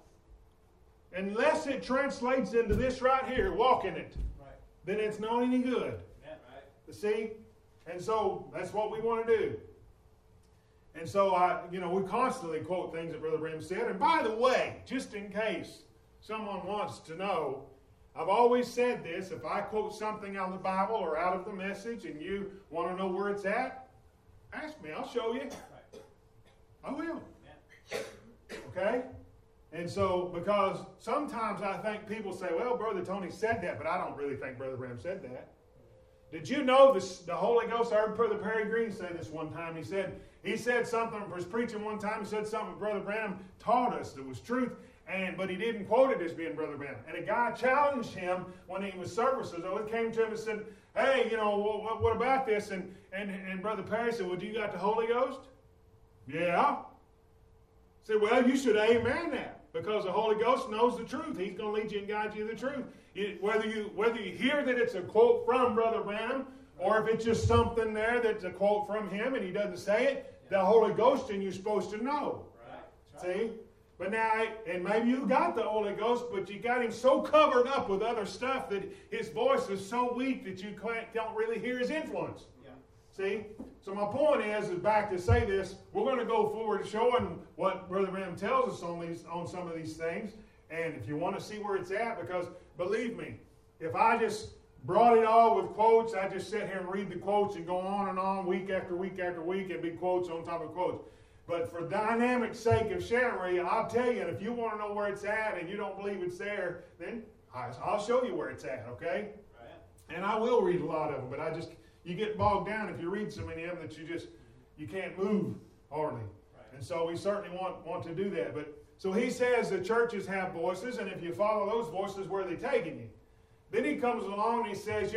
Unless it translates into this right here, walk in it, then it's not any good. See? And so that's what we want to do. And so, we constantly quote things that Brother Branham said. And by the way, just in case someone wants to know, I've always said this. If I quote something out of the Bible or out of the Message and you want to know where it's at, ask me. I'll show you. I will. Okay? And so, because sometimes I think people say, well, Brother Tony said that, but I don't really think Brother Branham said that. Did you know the Holy Ghost? I heard Brother Perry Green say this one time. He said something, was preaching one time, he said something Brother Branham taught us that was truth, but he didn't quote it as being Brother Branham. And a guy challenged him when he was services. So it came to him and said, hey, what about this? And Brother Perry said, well, do you got the Holy Ghost? Yeah. He said, well, you should amen that. Because the Holy Ghost knows the truth. He's going to lead you and guide you to the truth. Whether you hear that it's a quote from Brother Branham, or if it's just something there that's a quote from him and he doesn't say it, the Holy Ghost and you're supposed to know. Right. See? But now, and maybe you got the Holy Ghost, but you got him so covered up with other stuff that his voice is so weak that you don't really hear his influence. Yeah. See? So my point is back to say this, we're going to go forward showing what Brother Branham tells us on some of these things. And if you want to see where it's at, because believe me, if I just brought it all with quotes, I just sit here and read the quotes and go on and on week after week after week and be quotes on top of quotes. But for dynamic sake of sharing, I'll tell you, and if you want to know where it's at and you don't believe it's there, then I'll show you where it's at, okay? Right. And I will read a lot of them, but you get bogged down if you read so many of them that you can't move hardly. Right. And so we certainly want to do that. But so he says the churches have voices, and if you follow those voices, where are they taking you? Then he comes along and he says,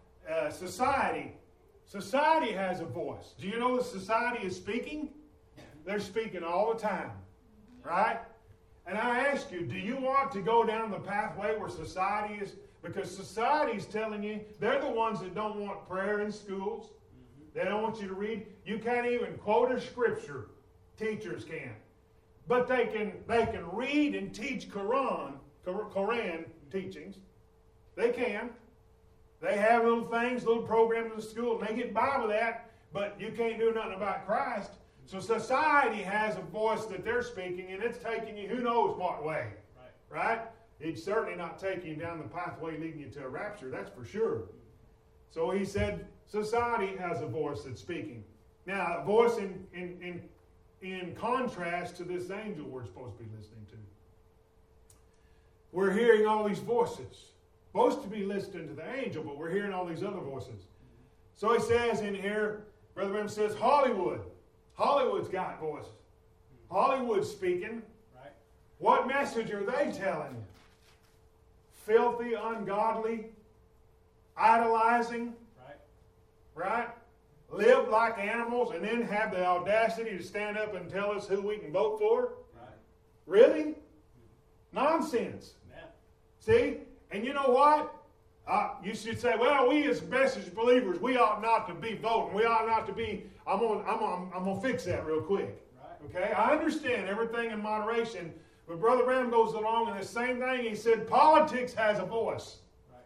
society has a voice. Do you know that society is speaking? They're speaking all the time, right? And I ask you, do you want to go down the pathway where society is? Because society is telling you, they're the ones that don't want prayer in schools. They don't want you to read. You can't even quote a scripture. Teachers can. But they can read and teach Quran teachings. They can. They have little things, little programs in school, and they get by with that, but you can't do nothing about Christ. So society has a voice that they're speaking, and it's taking you who knows what way. Right? It's certainly not taking you down the pathway leading you to a rapture, that's for sure. So he said society has a voice that's speaking. Now, a voice in contrast to this angel we're supposed to be listening to. We're hearing all these voices. Supposed to be listening to the angel, but we're hearing all these other voices. So he says in here, Brother Branham says, Hollywood's got voices. Hollywood's speaking. Right. What message are they telling you? Filthy, ungodly, idolizing. Right? Live like animals and then have the audacity to stand up and tell us who we can vote for? Right. Really? Nonsense. Yeah. See? And you know what? You should say, well, we as message believers, we ought not to be voting. We ought not to be. I'm gonna fix that real quick. Right. Okay? I understand everything in moderation, but Brother Branham goes along in the same thing. He said, politics has a voice.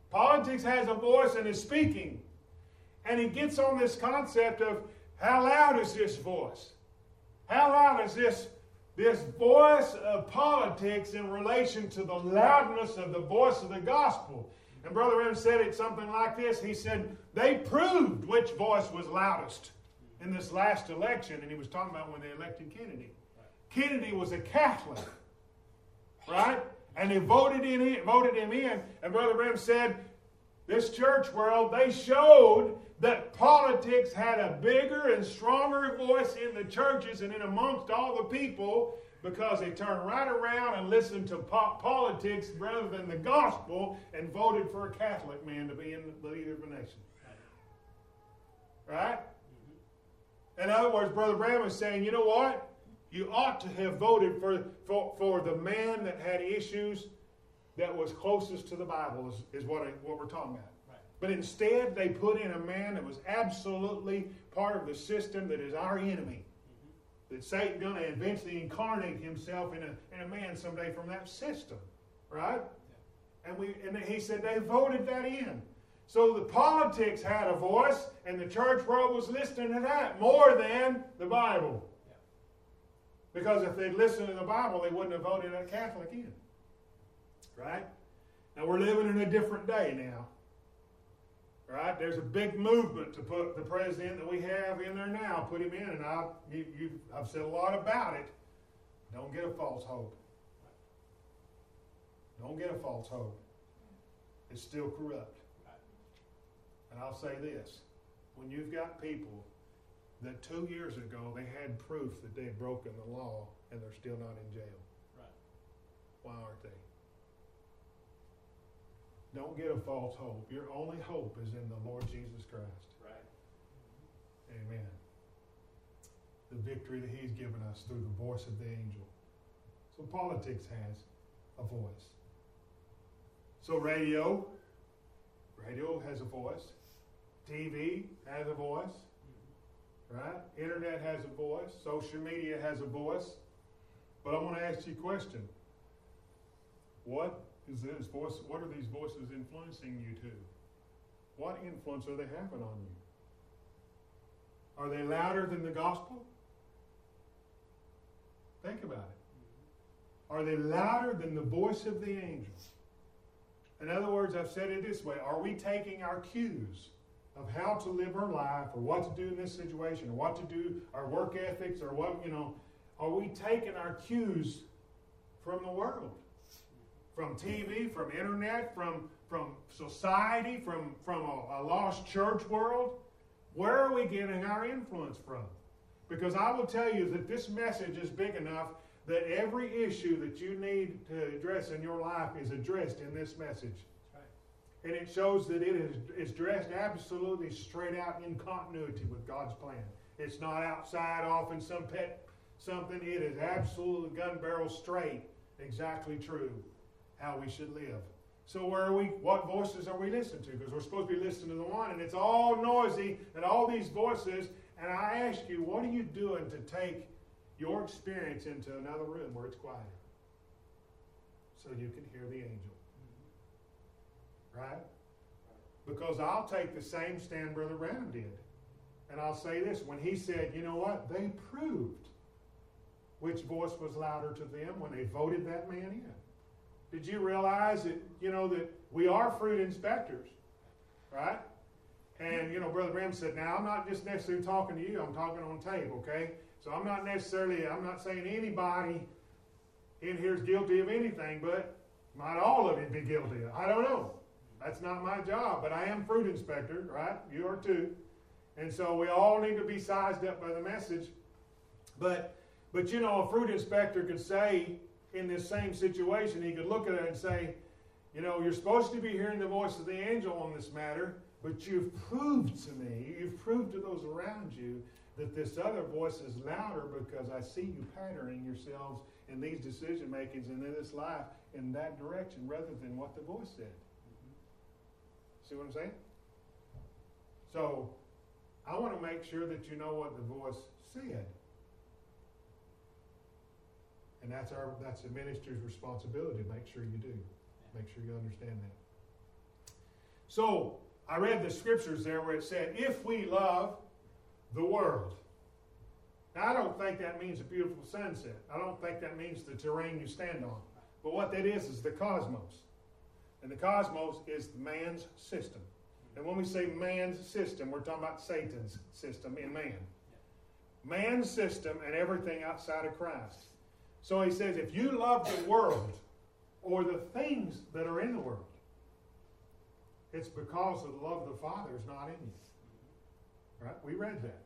Politics has a voice and is speaking. And he gets on this concept of how loud is this voice? How loud is this voice of politics in relation to the loudness of the voice of the gospel? And Brother Branham said it something like this. He said, they proved which voice was loudest in this last election. And he was talking about when they elected Kennedy. Kennedy was a Catholic, right? And they voted him in. And Brother Branham said, this church world, they showed that politics had a bigger and stronger voice in the churches and in amongst all the people, because they turned right around and listened to politics rather than the gospel and voted for a Catholic man to be in the leader of a nation. Right? In other words, Brother Branham is saying, you know what? You ought to have voted for the man that had issues that was closest to the Bible, is what we're talking about. Right. But instead, they put in a man that was absolutely part of the system that is our enemy. That Satan's going to eventually incarnate himself in a man someday from that system. Right? Yeah. And he said they voted that in. So the politics had a voice, and the church world was listening to that more than the Bible. Yeah. Because if they'd listened to the Bible, they wouldn't have voted a Catholic in. Right? Now we're living in a different day now. Right? There's a big movement to put the president that we have in there now, put him in, and I've said a lot about it. Don't get a false hope. Don't get a false hope. It's still corrupt. And I'll say this. When you've got people that 2 years ago they had proof that they had broken the law and they're still not in jail. Right. Why aren't they? Don't get a false hope. Your only hope is in the Lord Jesus Christ. Right. Amen. The victory that He's given us through the voice of the angel. So politics has a voice. So radio has a voice. TV has a voice. Right? Internet has a voice. Social media has a voice. But I want to ask you a question. What is this voice? What are these voices influencing you to? What influence are they having on you? Are they louder than the gospel? Think about it. Are they louder than the voice of the angel? In other words, I've said it this way. Are we taking our cues of how to live our life, or what to do in this situation, or what to do, our work ethics, or what, are we taking our cues from the world? From TV, from internet, from society, from a lost church world? Where are we getting our influence from? Because I will tell you that this message is big enough that every issue that you need to address in your life is addressed in this message. And it shows that it is dressed absolutely straight out in continuity with God's plan. It's not outside off in some pet something. It is absolutely gun barrel straight, exactly true, how we should live. So what voices are we listening to? Because we're supposed to be listening to the one, and it's all noisy and all these voices. And I ask you, what are you doing to take your experience into another room where it's quieter so you can hear the angel? Right? Because I'll take the same stand Brother Branham did. And I'll say this. When he said, you know what? They proved which voice was louder to them when they voted that man in. Did you realize that, that we are fruit inspectors? Right? And, Brother Branham said, now, I'm not just necessarily talking to you. I'm talking on tape, okay? So I'm not saying anybody in here is guilty of anything, but might all of you be guilty. I don't know. That's not my job, but I am fruit inspector, right? You are too. And so we all need to be sized up by the message. But a fruit inspector could say, in this same situation, he could look at it and say, you're supposed to be hearing the voice of the angel on this matter, but you've proved to me, you've proved to those around you that this other voice is louder because I see you patterning yourselves in these decision makings and in this life in that direction rather than what the voice said. See what I'm saying? So, I want to make sure that you know what the voice said. And that's the minister's responsibility to make sure you do. Make sure you understand that. So, I read the scriptures there where it said, if we love the world. Now, I don't think that means a beautiful sunset. I don't think that means the terrain you stand on. But what that is the cosmos. And the cosmos is man's system. And when we say man's system, we're talking about Satan's system in man. Man's system and everything outside of Christ. So he says, if you love the world or the things that are in the world, it's because the love of the Father is not in you. Right? We read that.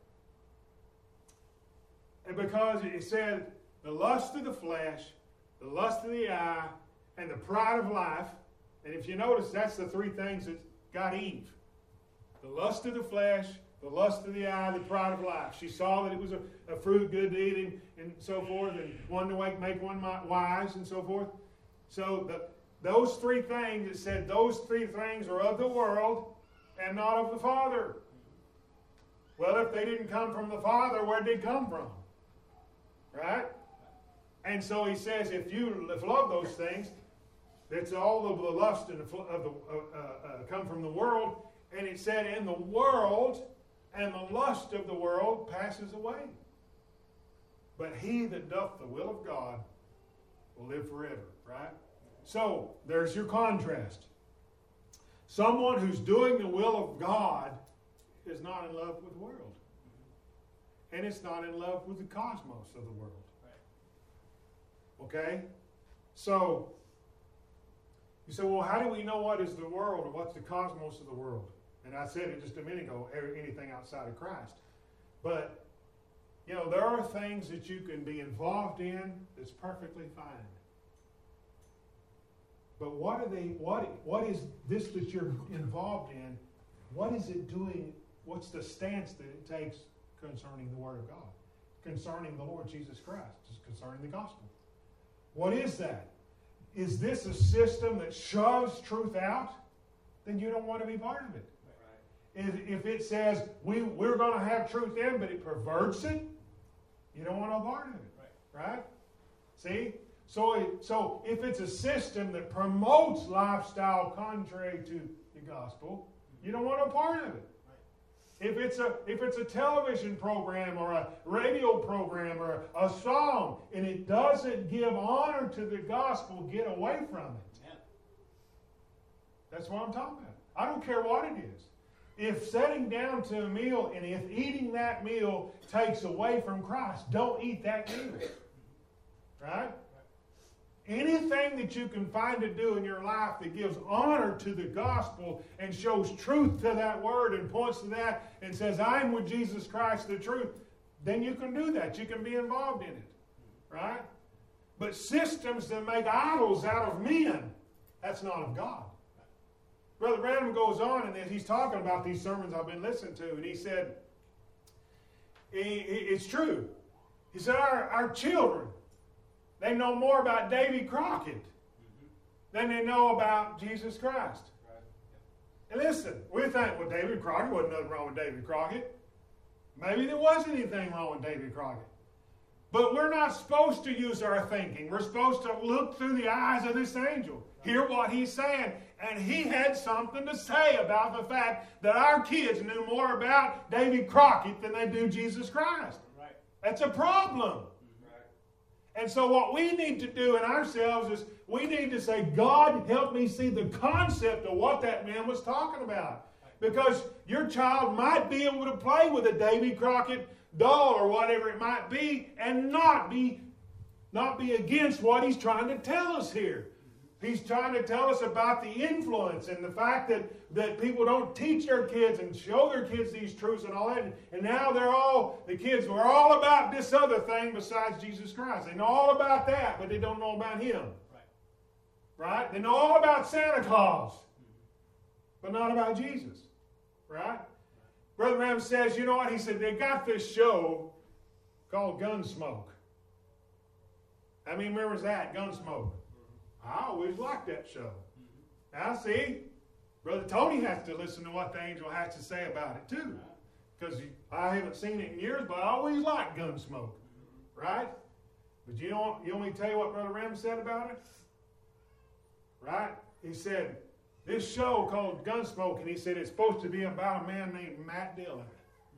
And because it said, the lust of the flesh, the lust of the eye, and the pride of life. And if you notice, that's the three things that got Eve. The lust of the flesh, the lust of the eye, the pride of life. She saw that it was a fruit good to eat and so forth, and one to make one wise and so forth. So those three things, it said those three things are of the world and not of the Father. Well, if they didn't come from the Father, where did they come from? Right? And so he says, if you love those things, that's all of the lust and come from the world. And it said, in the world, and the lust of the world passes away. But he that doth the will of God will live forever. Right? So, there's your contrast. Someone who's doing the will of God is not in love with the world. And it's not in love with the cosmos of the world. Okay? So, you say, well, how do we know what is the world or what's the cosmos of the world? And I said it just a minute ago, anything outside of Christ. But, there are things that you can be involved in that's perfectly fine. But what is this that you're involved in? What is it doing? What's the stance that it takes concerning the Word of God? Concerning the Lord Jesus Christ? Concerning the gospel? What is that? Is this a system that shoves truth out? Then you don't want to be part of it. Right. If it says we're going to have truth in, but it perverts it, you don't want no part of it. Right? See? So if it's a system that promotes lifestyle contrary to the gospel, you don't want no part of it. If it's a television program or a radio program or a song and it doesn't give honor to the gospel, get away from it. Yeah. That's what I'm talking about. I don't care what it is. If sitting down to a meal and if eating that meal takes away from Christ, don't eat that meal. Right? Anything that you can find to do in your life that gives honor to the gospel and shows truth to that word and points to that and says, I'm with Jesus Christ, the truth, then you can do that. You can be involved in it. Right? But systems that make idols out of men, that's not of God. Brother Branham goes on and he's talking about these sermons I've been listening to, and he said, it's true. He said, our children, they know more about Davy Crockett than they know about Jesus Christ. And listen, we think, well, Davy Crockett, wasn't nothing wrong with Davy Crockett. Maybe there wasn't anything wrong with Davy Crockett. But we're not supposed to use our thinking. We're supposed to look through the eyes of this angel, hear what he's saying. And he had something to say about the fact that our kids knew more about Davy Crockett than they do Jesus Christ. Right. That's a problem. And so what we need to do in ourselves is we need to say, God, help me see the concept of what that man was talking about. Because your child might be able to play with a Davy Crockett doll or whatever it might be and not be against what he's trying to tell us here. He's trying to tell us about the influence and the fact that people don't teach their kids and show their kids these truths and all that. And now the kids were all about this other thing besides Jesus Christ. They know all about that, but they don't know about Him. Right? They know all about Santa Claus, but not about Jesus. Right? Brother Branham says, you know what? He said, they got this show called Gunsmoke. How many remembers that? Gunsmoke. I always liked that show. Now, see, Brother Tony has to listen to what the angel has to say about it, too. Because I haven't seen it in years, but I always liked Gunsmoke. Right? But you want me to tell you what Brother Ram said about it? Right? He said, this show called Gunsmoke, and he said it's supposed to be about a man named Matt Dillon.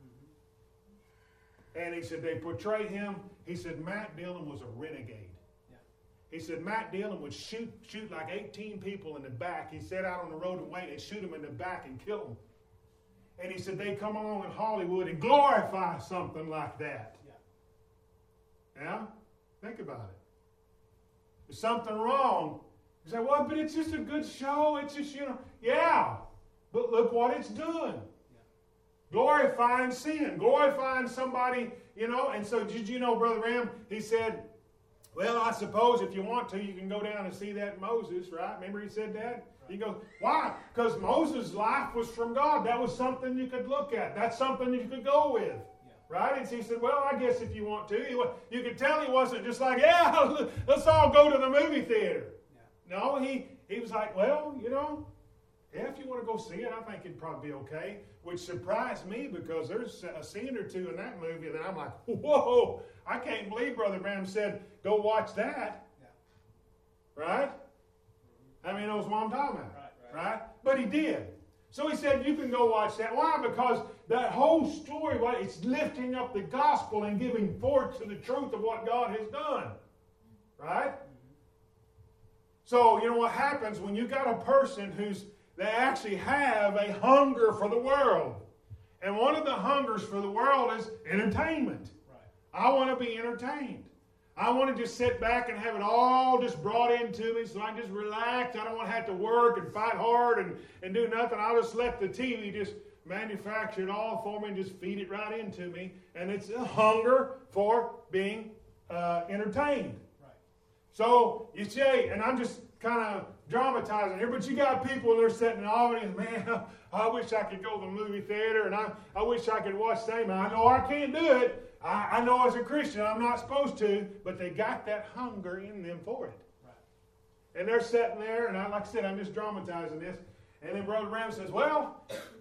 And he said they portray him. He said Matt Dillon was a renegade. Yeah. He said Matt Dillon would shoot like 18 people in the back. He sat out on the road and wait. They'd shoot him in the back and kill him. And he said they come along in Hollywood and glorify something like that. Yeah? Think about it. There's something wrong. You say, well, but it's just a good show. It's just, yeah. But look what it's doing. Glorifying sin, glorifying somebody, And so did you know, Brother Ram, he said, well, I suppose if you want to, you can go down and see that Moses, right? Remember he said that? Right. He goes, why? Because Moses' life was from God. That was something you could look at. That's something you could go with. Yeah. Right? And so he said, well, I guess if you want to. You could tell he wasn't just like, yeah, let's all go to the movie theater. Yeah. No, he was like, well, yeah, if you want to go see it, I think it'd probably be okay. Which surprised me because there's a scene or two in that movie that I'm like, whoa, I can't believe Brother Branham said, go watch that. Yeah. Right? I mean, knows what I'm talking about. Right? But he did. So he said, you can go watch that. Why? Because that whole story, it's lifting up the gospel and giving forth to the truth of what God has done. Right? So, what happens when you got a person they actually have a hunger for the world. And one of the hungers for the world is entertainment. Right. I want to be entertained. I want to just sit back and have it all just brought into me so I can just relax. I don't want to have to work and fight hard and do nothing. I'll just let the TV just manufacture it all for me and just feed it right into me. And it's a hunger for being entertained. Right. So you say, and I'm just kind of dramatizing here, but you got people and they're sitting in the audience, man, I wish I could go to the movie theater and I wish I could watch the same. I know I can't do it. I know as a Christian I'm not supposed to, but they got that hunger in them for it. Right. And they're sitting there, and like I said, I'm just dramatizing this. And then Brother Ram says, well,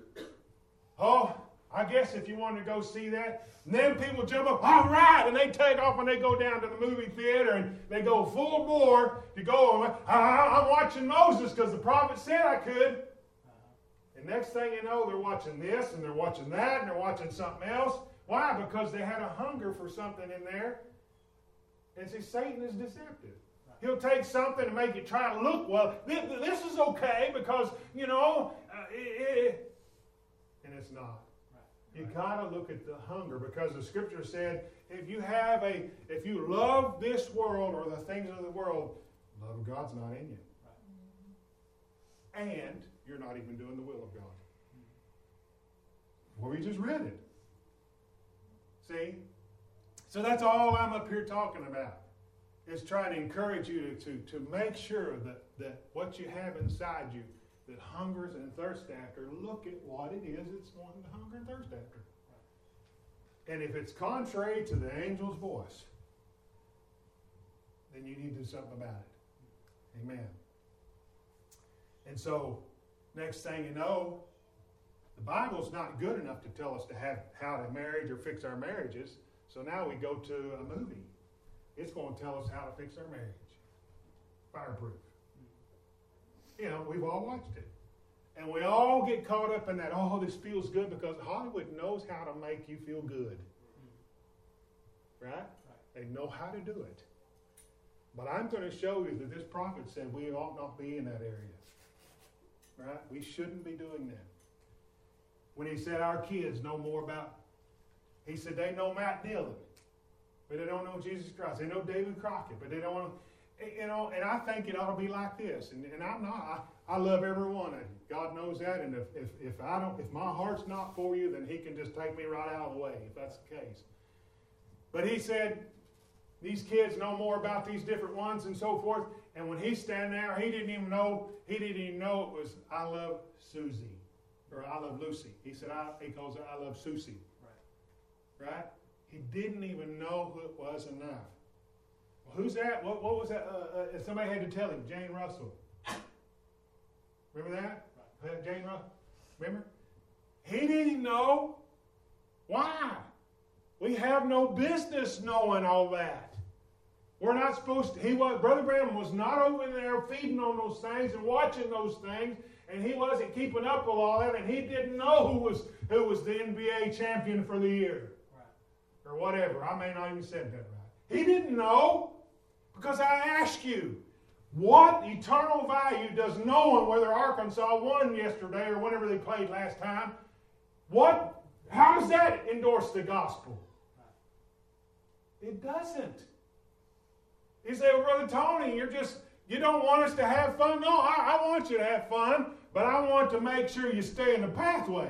I guess if you wanted to go see that. And then people jump up, all right, and they take off and they go down to the movie theater and they go full bore to go. I'm watching Moses because the prophet said I could. And next thing you know, they're watching this and they're watching that and they're watching something else. Why? Because they had a hunger for something in there. And see, Satan is deceptive. He'll take something and make it try to look, well, this is okay because, and it's not. You got to look at the hunger because the Scripture said, if you love this world or the things of the world, love of God's not in you. Right. And you're not even doing the will of God. Well, we just read it. See? So that's all I'm up here talking about, is trying to encourage you to make sure that what you have inside you that hungers and thirsts after, look at what it is it's wanting to hunger and thirst after. And if it's contrary to the angel's voice, then you need to do something about it. Amen. And so, next thing you know, the Bible's not good enough to tell us how to marry or fix our marriages. So now we go to a movie. It's going to tell us how to fix our marriage. Fireproof. We've all watched it. And we all get caught up in that, this feels good, because Hollywood knows how to make you feel good. Right? They know how to do it. But I'm going to show you that this prophet said we ought not be in that area. Right? We shouldn't be doing that. When he said our kids know more about, he said they know Matt Dillon, but they don't know Jesus Christ. They know David Crockett, but they don't know. And I think it ought to be like this. And I'm not. I love every one of you. God knows that. And if my heart's not for you, then He can just take me right out of the way if that's the case. But He said these kids know more about these different ones and so forth. And when He's standing there, He didn't even know it was I love Susie or I love Lucy. He said he calls it I love Susie. Right? He didn't even know who it was enough. Who's that? What was that? Somebody had to tell him. Jane Russell. Remember that? Right. Jane Russell. Remember? He didn't know. Why? We have no business knowing all that. We're not supposed to. Brother Branham was not over there feeding on those things and watching those things and he wasn't keeping up with all that, and he didn't know who was the NBA champion for the year. Right. Or whatever. I may not even said that right. He didn't know, because I ask you, what eternal value does knowing whether Arkansas won yesterday or whenever they played last time, how does that endorse the gospel? It doesn't. You say, well, Brother Tony, you don't want us to have fun? No, I want you to have fun, but I want to make sure you stay in the pathway.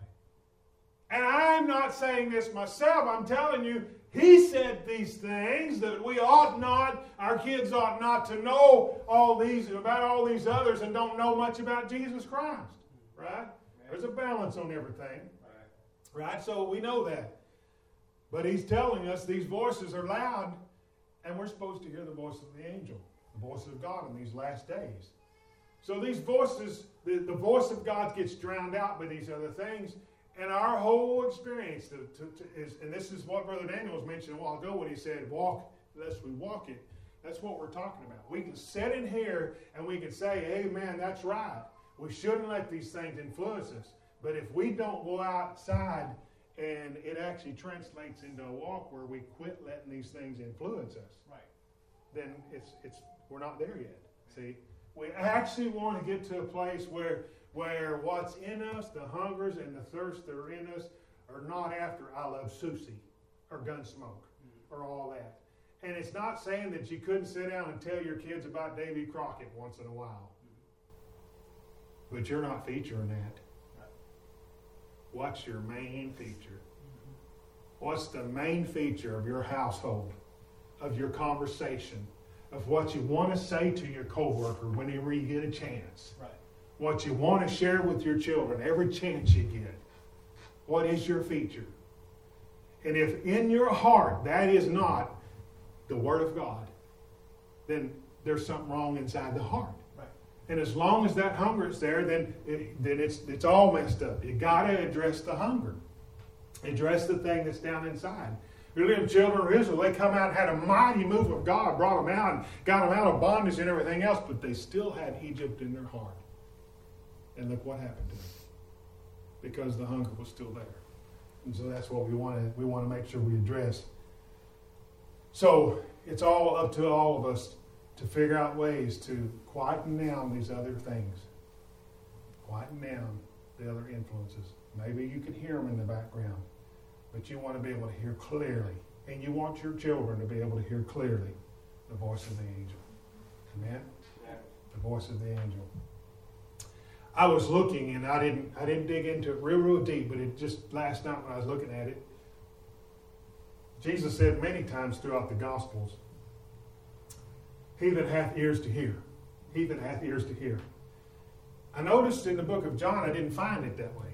And I'm not saying this myself. I'm telling you, he said these things that our kids ought not to know about all these others and don't know much about Jesus Christ. Right? There's a balance on everything. Right? So we know that. But he's telling us these voices are loud, and we're supposed to hear the voice of the angel, the voice of God in these last days. So these voices, the voice of God gets drowned out by these other things, and our whole experience is, and this is what Brother Daniel was mentioning a while ago when he said, walk lest we walk it. That's what we're talking about. We can sit in here and we can say, amen, that's right. We shouldn't let these things influence us. But if we don't go outside and it actually translates into a walk where we quit letting these things influence us, right, then we're not there yet. See, we actually want to get to a place where what's in us, the hungers and the thirst that are in us, are not after I love Susie or Gunsmoke or all that. And it's not saying that you couldn't sit down and tell your kids about Davy Crockett once in a while. But you're not featuring that. What's your main feature? What's the main feature of your household, of your conversation, of what you want to say to your coworker whenever you get a chance? Right. What you want to share with your children every chance you get. What is your feature? And if in your heart that is not the Word of God, then there's something wrong inside the heart. And as long as that hunger is there, then it's all messed up. You got to address the hunger. Address the thing that's down inside. The little children of Israel, they come out and had a mighty move of God, brought them out and got them out of bondage and everything else, but they still had Egypt in their heart. And look what happened to them. Because the hunger was still there. And so that's what we want to make sure we address. So it's all up to all of us to figure out ways to quieten down these other things. Quieten down the other influences. Maybe you can hear them in the background, but you want to be able to hear clearly. And you want your children to be able to hear clearly the voice of the angel. Amen? Yeah. The voice of the angel. I was looking, and I didn't dig into it real deep, but it just last night when I was looking at it, Jesus said many times throughout the Gospels, he that hath ears to hear. He that hath ears to hear. I noticed in the book of John, I didn't find it that way.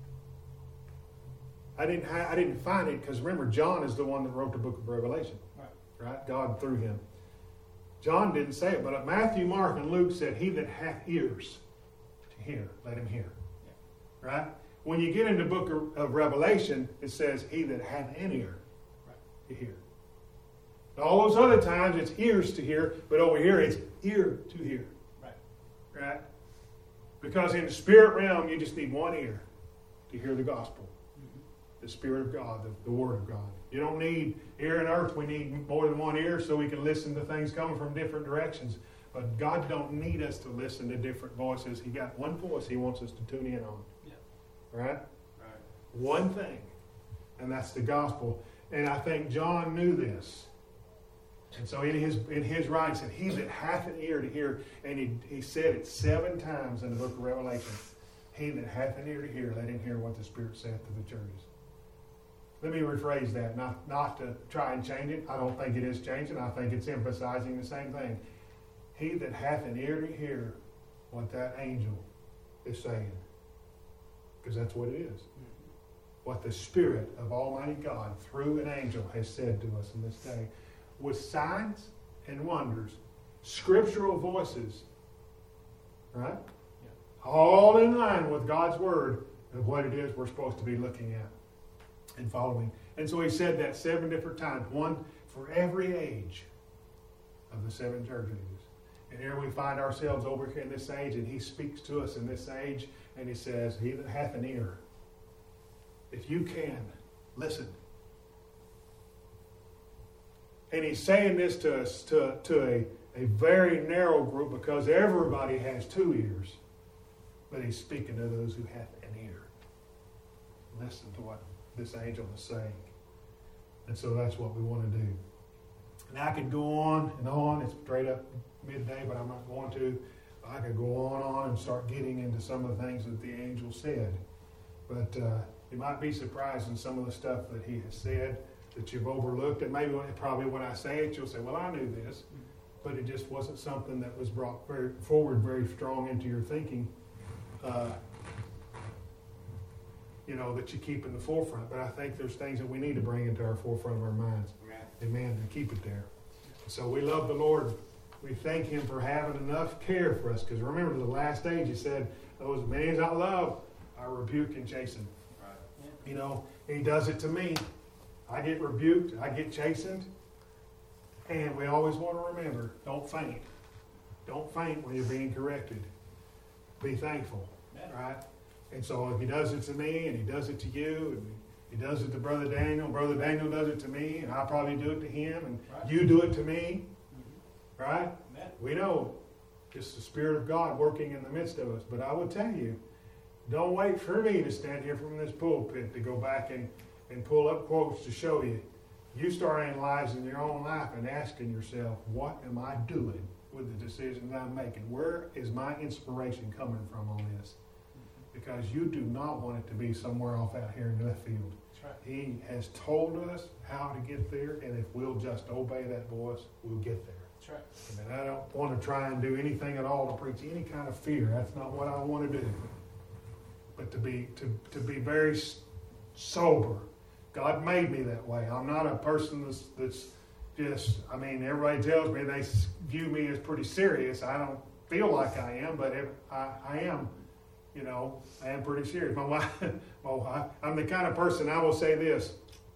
I didn't find it because remember, John is the one that wrote the book of Revelation. Right? God through him. John didn't say it, but Matthew, Mark, and Luke said, he that hath ears to hear, let him hear. Yeah. Right? When you get into the book of Revelation, it says, he that hath an ear to hear. All those other times it's ears to hear, but over here it's ear to hear. Right? Because in the spirit realm, you just need one ear to hear the gospel. The Spirit of God, the Word of God. You don't need ear and earth. We need more than one ear so we can listen to things coming from different directions. But God don't need us to listen to different voices. He got one voice He wants us to tune in on. Yeah. Right? One thing. And that's the gospel. And I think John knew this. And so in his writing, he said, he that hath an ear to hear, and he said it 7 times in the book of Revelation, he that hath an ear to hear, let him hear what the Spirit saith to the churches. Let me rephrase that, not to try and change it. I don't think it is changing. I think it's emphasizing the same thing. He that hath an ear to hear what that angel is saying. Because that's what it is. What the Spirit of Almighty God, through an angel, has said to us in this day. With signs and wonders, scriptural voices, right? Yeah. All in line with God's Word of what it is we're supposed to be looking at and following. And so he said that 7 different times, one for every age of the 7 church ages. And here we find ourselves over here in this age, and he speaks to us in this age, and he says, he that hath an ear, if you can, listen. And he's saying this to us, to a very narrow group, because everybody has 2 ears. But he's speaking to those who have an ear. Listen to what this angel is saying. And so that's what we want to do. And I could go on and on. It's straight up midday, but I'm not going to. I could go on and start getting into some of the things that the angel said. But you might be surprised in some of the stuff that he has said that you've overlooked. And maybe probably when I say it, you'll say, well, I knew this. But it just wasn't something that was brought forward very strong into your thinking, that you keep in the forefront. But I think there's things that we need to bring into our forefront of our minds. Amen. To keep it there. So we love the Lord. We thank him for having enough care for us. Because remember, the last stage, he said, those many as I love, I rebuke and chasten. Right. He does it to me. I get rebuked. I get chastened. And we always want to remember, don't faint. Don't faint when you're being corrected. Be thankful. Right? And so if he does it to me, and he does it to you, and he does it to Brother Daniel does it to me, and I'll probably do it to him, and right. You do it to me. Mm-hmm. Right? Amen. We know it's the Spirit of God working in the midst of us. But I will tell you, don't wait for me to stand here from this pulpit to go back and pull up quotes to show you. You start analyzing your own life and asking yourself, what am I doing with the decisions I'm making? Where is my inspiration coming from on this? Because you do not want it to be somewhere off out here in left field. That's right. He has told us how to get there, and if we'll just obey that voice, we'll get there. That's right. I don't want to try and do anything at all to preach any kind of fear. That's not what I want to do. But to be very sober. God made me that way. I'm not a person that's just, everybody tells me they view me as pretty serious. I don't feel like I am, but I am. I am pretty serious. My wife, I'm the kind of person, I will say this.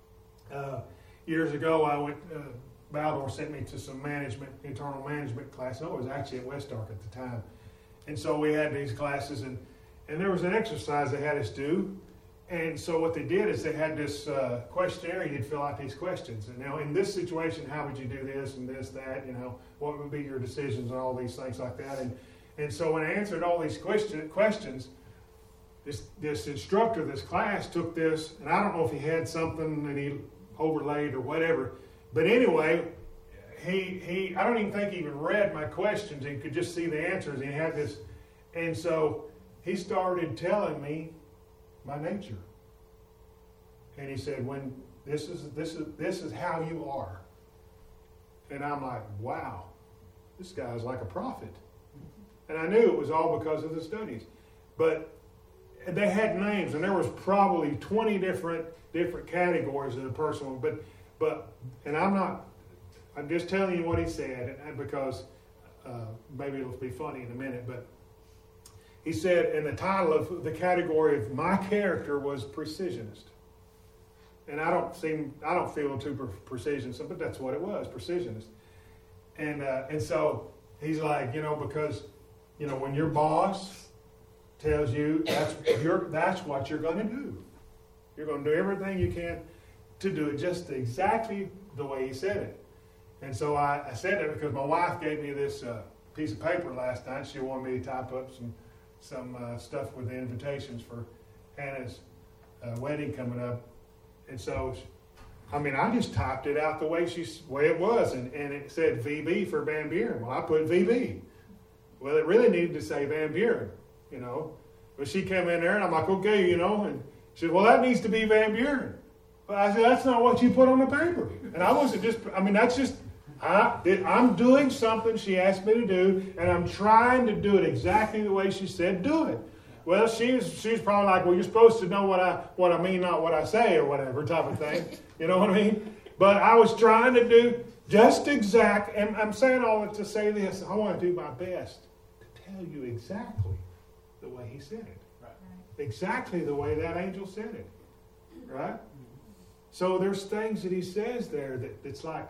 Years ago, I went, Baldor sent me to some internal management class. No, it was actually at West Ark at the time. And so we had these classes, and there was an exercise they had us do. And so what they did is they had this questionnaire. You'd fill out these questions. And now in this situation, how would you do this and this, that? What would be your decisions and all these things like that? And so when I answered all these questions, this instructor, this class took this, and I don't know if he had something that he overlaid or whatever. But anyway, he I don't even think he even read my questions. He could just see the answers. He had this, and so he started telling me my nature. And he said, when this is how you are. And I'm like, wow, this guy's like a prophet. And I knew it was all because of the studies. But they had names, and there was probably 20 different categories of the person. But I'm just telling you what he said, because maybe it'll be funny in a minute, but he said, and the title of the category of my character was precisionist. And I don't feel too precision, but that's what it was, precisionist. And so he's like, because when your boss tells you that's what you're going to do. You're going to do everything you can to do it just exactly the way he said it. And so I said that because my wife gave me this piece of paper last night. She wanted me to type up some stuff with the invitations for Hannah's wedding coming up. And so, I just typed it out the way it was. And it said VB for Van Buren. Well, I put VB. Well, it really needed to say Van Buren, But she came in there and I'm like, okay, and she said, well, that needs to be Van Buren. But I said, that's not what you put on the paper. And I wasn't that's just, I'm doing something she asked me to do, and I'm trying to do it exactly the way she said do it. Well, she's probably like, well, you're supposed to know what I mean, not what I say, or whatever type of thing. You know what I mean? But I was trying to do just exact, and I'm saying all that to say this. I want to do my best to tell you exactly the way he said it. Right. Exactly the way that angel said it. Right? So there's things that he says there that's like,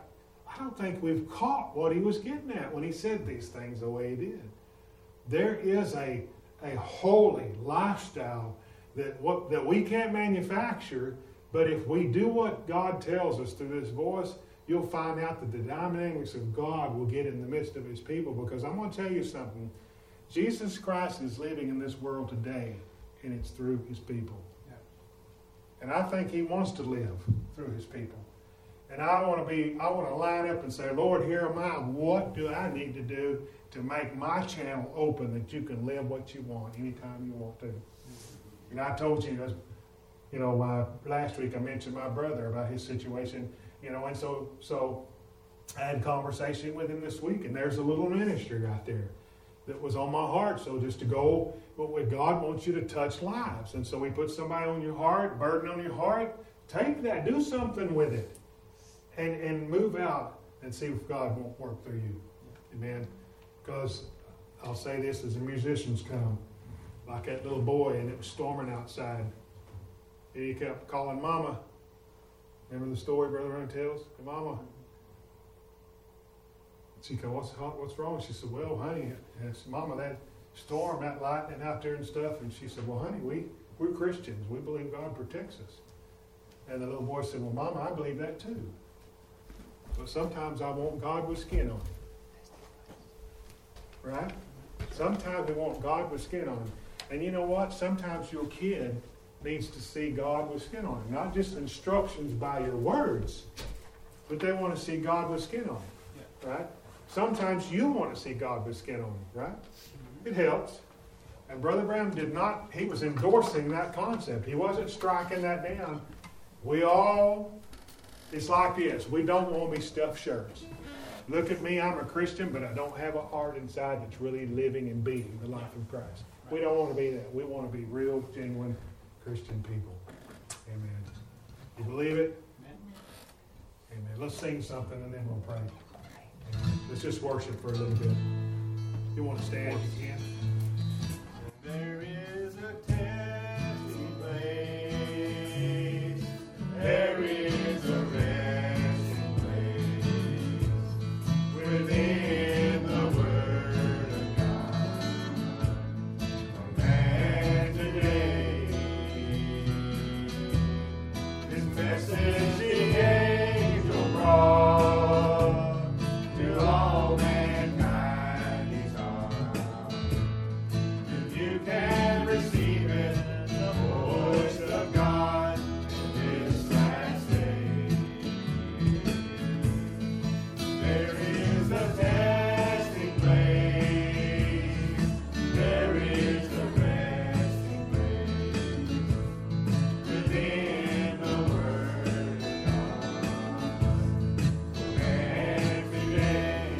I don't think we've caught what he was getting at when he said these things the way he did. There is a holy lifestyle that we can't manufacture, but if we do what God tells us through this voice, you'll find out that the dynamics of God will get in the midst of his people. Because I'm going to tell you something. Jesus Christ is living in this world today, and it's through his people. Yeah. And I think he wants to live through his people. And I want to line up and say, Lord, here am I. What do I need to do to make my channel open that you can live what you want anytime you want to? And I told you, last week I mentioned my brother about his situation, and so I had a conversation with him this week, and there's a little ministry right there that was on my heart. So just to go, but God wants you to touch lives. And so we put somebody on your heart, burden on your heart, take that, do something with it, and move out and see if God won't work through you. Amen. Because I'll say this as the musicians come, like that little boy, and it was storming outside. And he kept calling Mama. Remember the story Brother Ron tells? Mama. She goes, what's wrong? She said, well, honey, it's Mama, that storm, that lightning out there and stuff. And she said, well, honey, we're Christians. We believe God protects us. And the little boy said, well, Mama, I believe that too. But sometimes I want God with skin on him. Right? Sometimes we want God with skin on him. And you know what? Sometimes your kid needs to see God with skin on him. Not just instructions by your words, but they want to see God with skin on him. Yeah. Right? Sometimes you want to see God with skin on him. Right? It helps. And Brother Branham he was endorsing that concept. He wasn't striking that down. It's like this. We don't want to be stuffed shirts. Look at me, I'm a Christian, but I don't have a heart inside that's really living and being the life of Christ. We don't want to be that. We want to be real, genuine Christian people. Amen. You believe it? Amen. Let's sing something and then we'll pray. Amen. Let's just worship for a little bit. If you want to stand, you can. There is a testing place. There is a resting place within the Word of God. For man today, His message the angel brought to all mankind His heart. If you can receive it, the voice of God in this last day. There is a testing place. There is a resting place within the Word of God. For every day,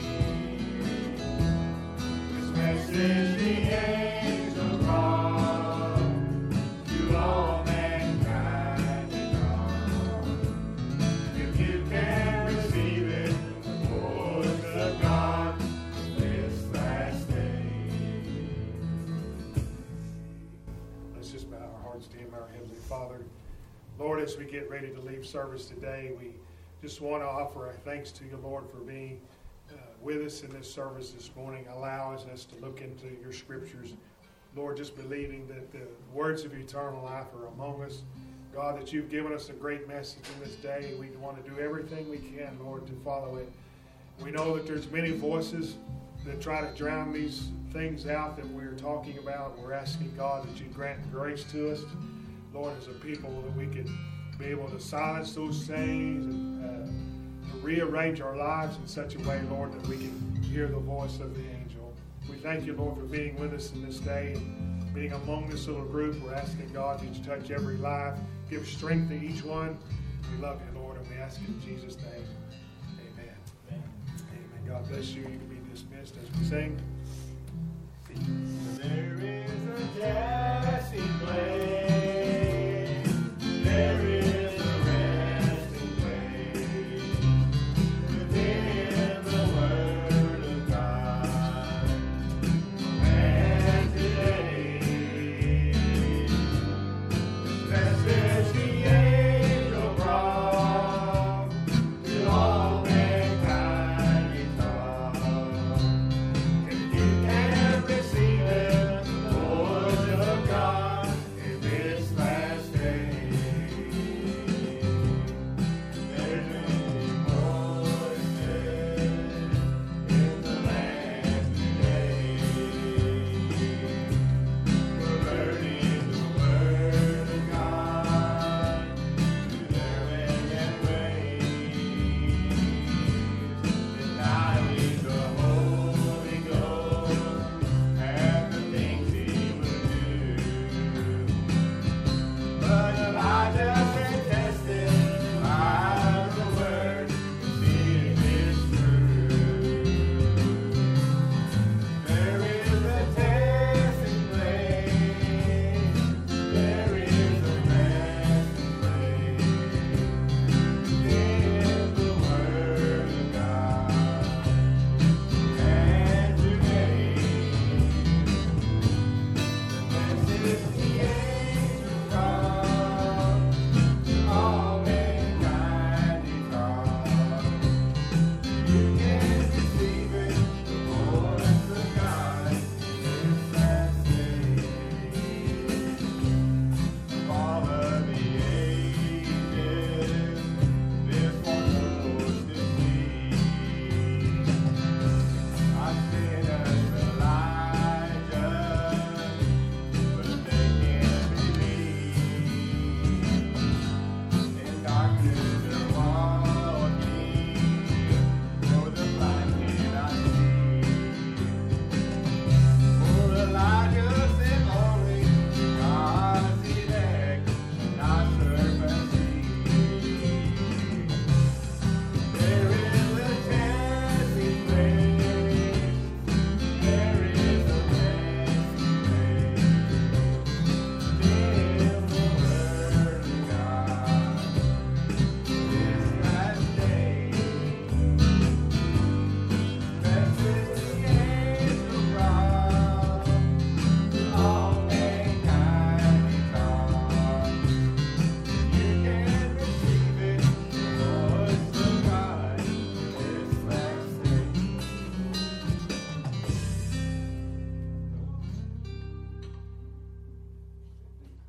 His message the angel brought to all mankind in all. If you can receive it, the voice of God this last day. Let's just bow our hearts to Him, our Heavenly Father. Lord, as we get ready to leave service today, we just want to offer our thanks to you, Lord, for being with us in this service this morning, allowing us to look into your scriptures. Lord, just believing that the words of eternal life are among us. God, that you've given us a great message in this day. We want to do everything we can, Lord, to follow it. We know that there's many voices that try to drown these things out that we're talking about. We're asking, God, that you grant grace to us, Lord, as a people, that we can be able to silence those things and to rearrange our lives in such a way, Lord, that we can hear the voice of the angel. We thank you, Lord, for being with us in this day and being among this little group. We're asking, God, that you touch every life, give strength to each one. We love you, Lord, and we ask in Jesus' name. Amen. Amen. God bless you. You can be dismissed as we sing.